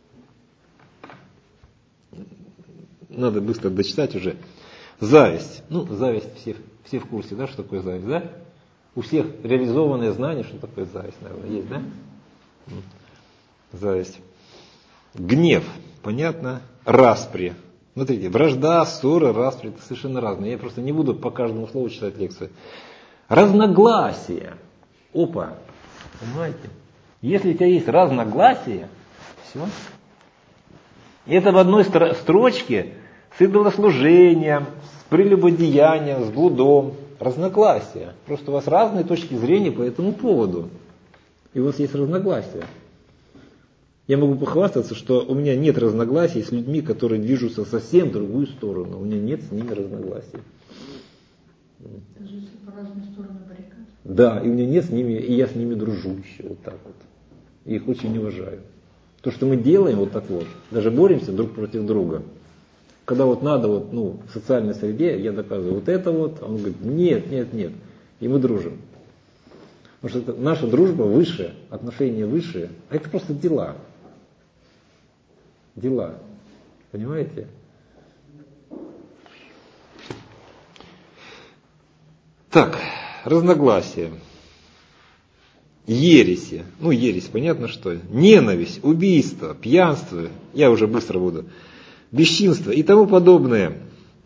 Надо быстро дочитать уже. Зависть. Зависть все в курсе, да, что такое зависть, да? У всех реализованное знание, что такое зависть, наверное, есть, да? Зависть. Гнев, понятно? Распри. Смотрите, вражда, ссоры, распри – это совершенно разные. Я просто не буду по каждому слову читать лекцию. Разногласия. Опа. Понимаете? Если у тебя есть разногласия, все. И это в одной строчке с идолослужением, с прелюбодеянием, с блудом. Разногласия. Просто у вас разные точки зрения по этому поводу. И у вас есть разногласия. Я могу похвастаться, что у меня нет разногласий с людьми, которые движутся совсем в другую сторону. У меня нет с ними разногласий. Даже если по разные стороны баррикад. Да, и у меня нет с ними, и я с ними дружу еще вот так вот. И их очень уважаю. То, что мы делаем вот так вот, даже боремся друг против друга. Когда вот надо в социальной среде, я доказываю вот это вот, а он говорит, нет. И мы дружим. Потому что наша дружба выше, отношения выше, а это просто дела. Дела. Понимаете? Так, разногласия. Ереси. Ересь, понятно что. Ненависть, убийство, пьянство. Я уже быстро буду. Бесчинство и тому подобное.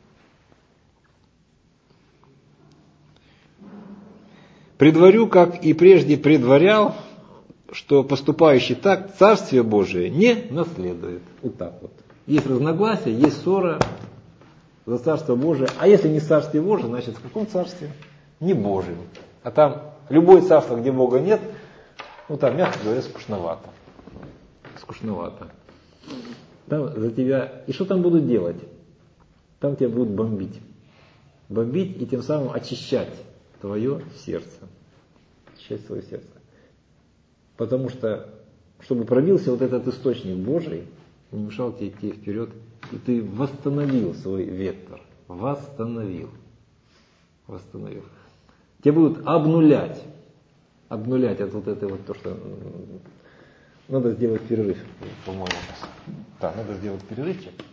Предварю, как и прежде предварял, что поступающий так Царствие Божие не наследует. Вот так вот. Есть разногласия, есть ссора за Царство Божие. А если не Царствие Божие, значит в каком царстве? Не Божьем. А там любое царство, где Бога нет, там, мягко говоря, скучновато. Скучновато. Там за тебя... И что там будут делать? Там тебя будут бомбить. Бомбить и тем самым очищать твое сердце. Очищать свое сердце. Потому что, чтобы пробился вот этот источник Божий, не мешал тебе идти вперед, и ты восстановил свой вектор. Восстановил. Тебя будут обнулять. Обнулять от вот этой вот то, что... Надо сделать перерыв, по-моему. Да, надо сделать перерывчик.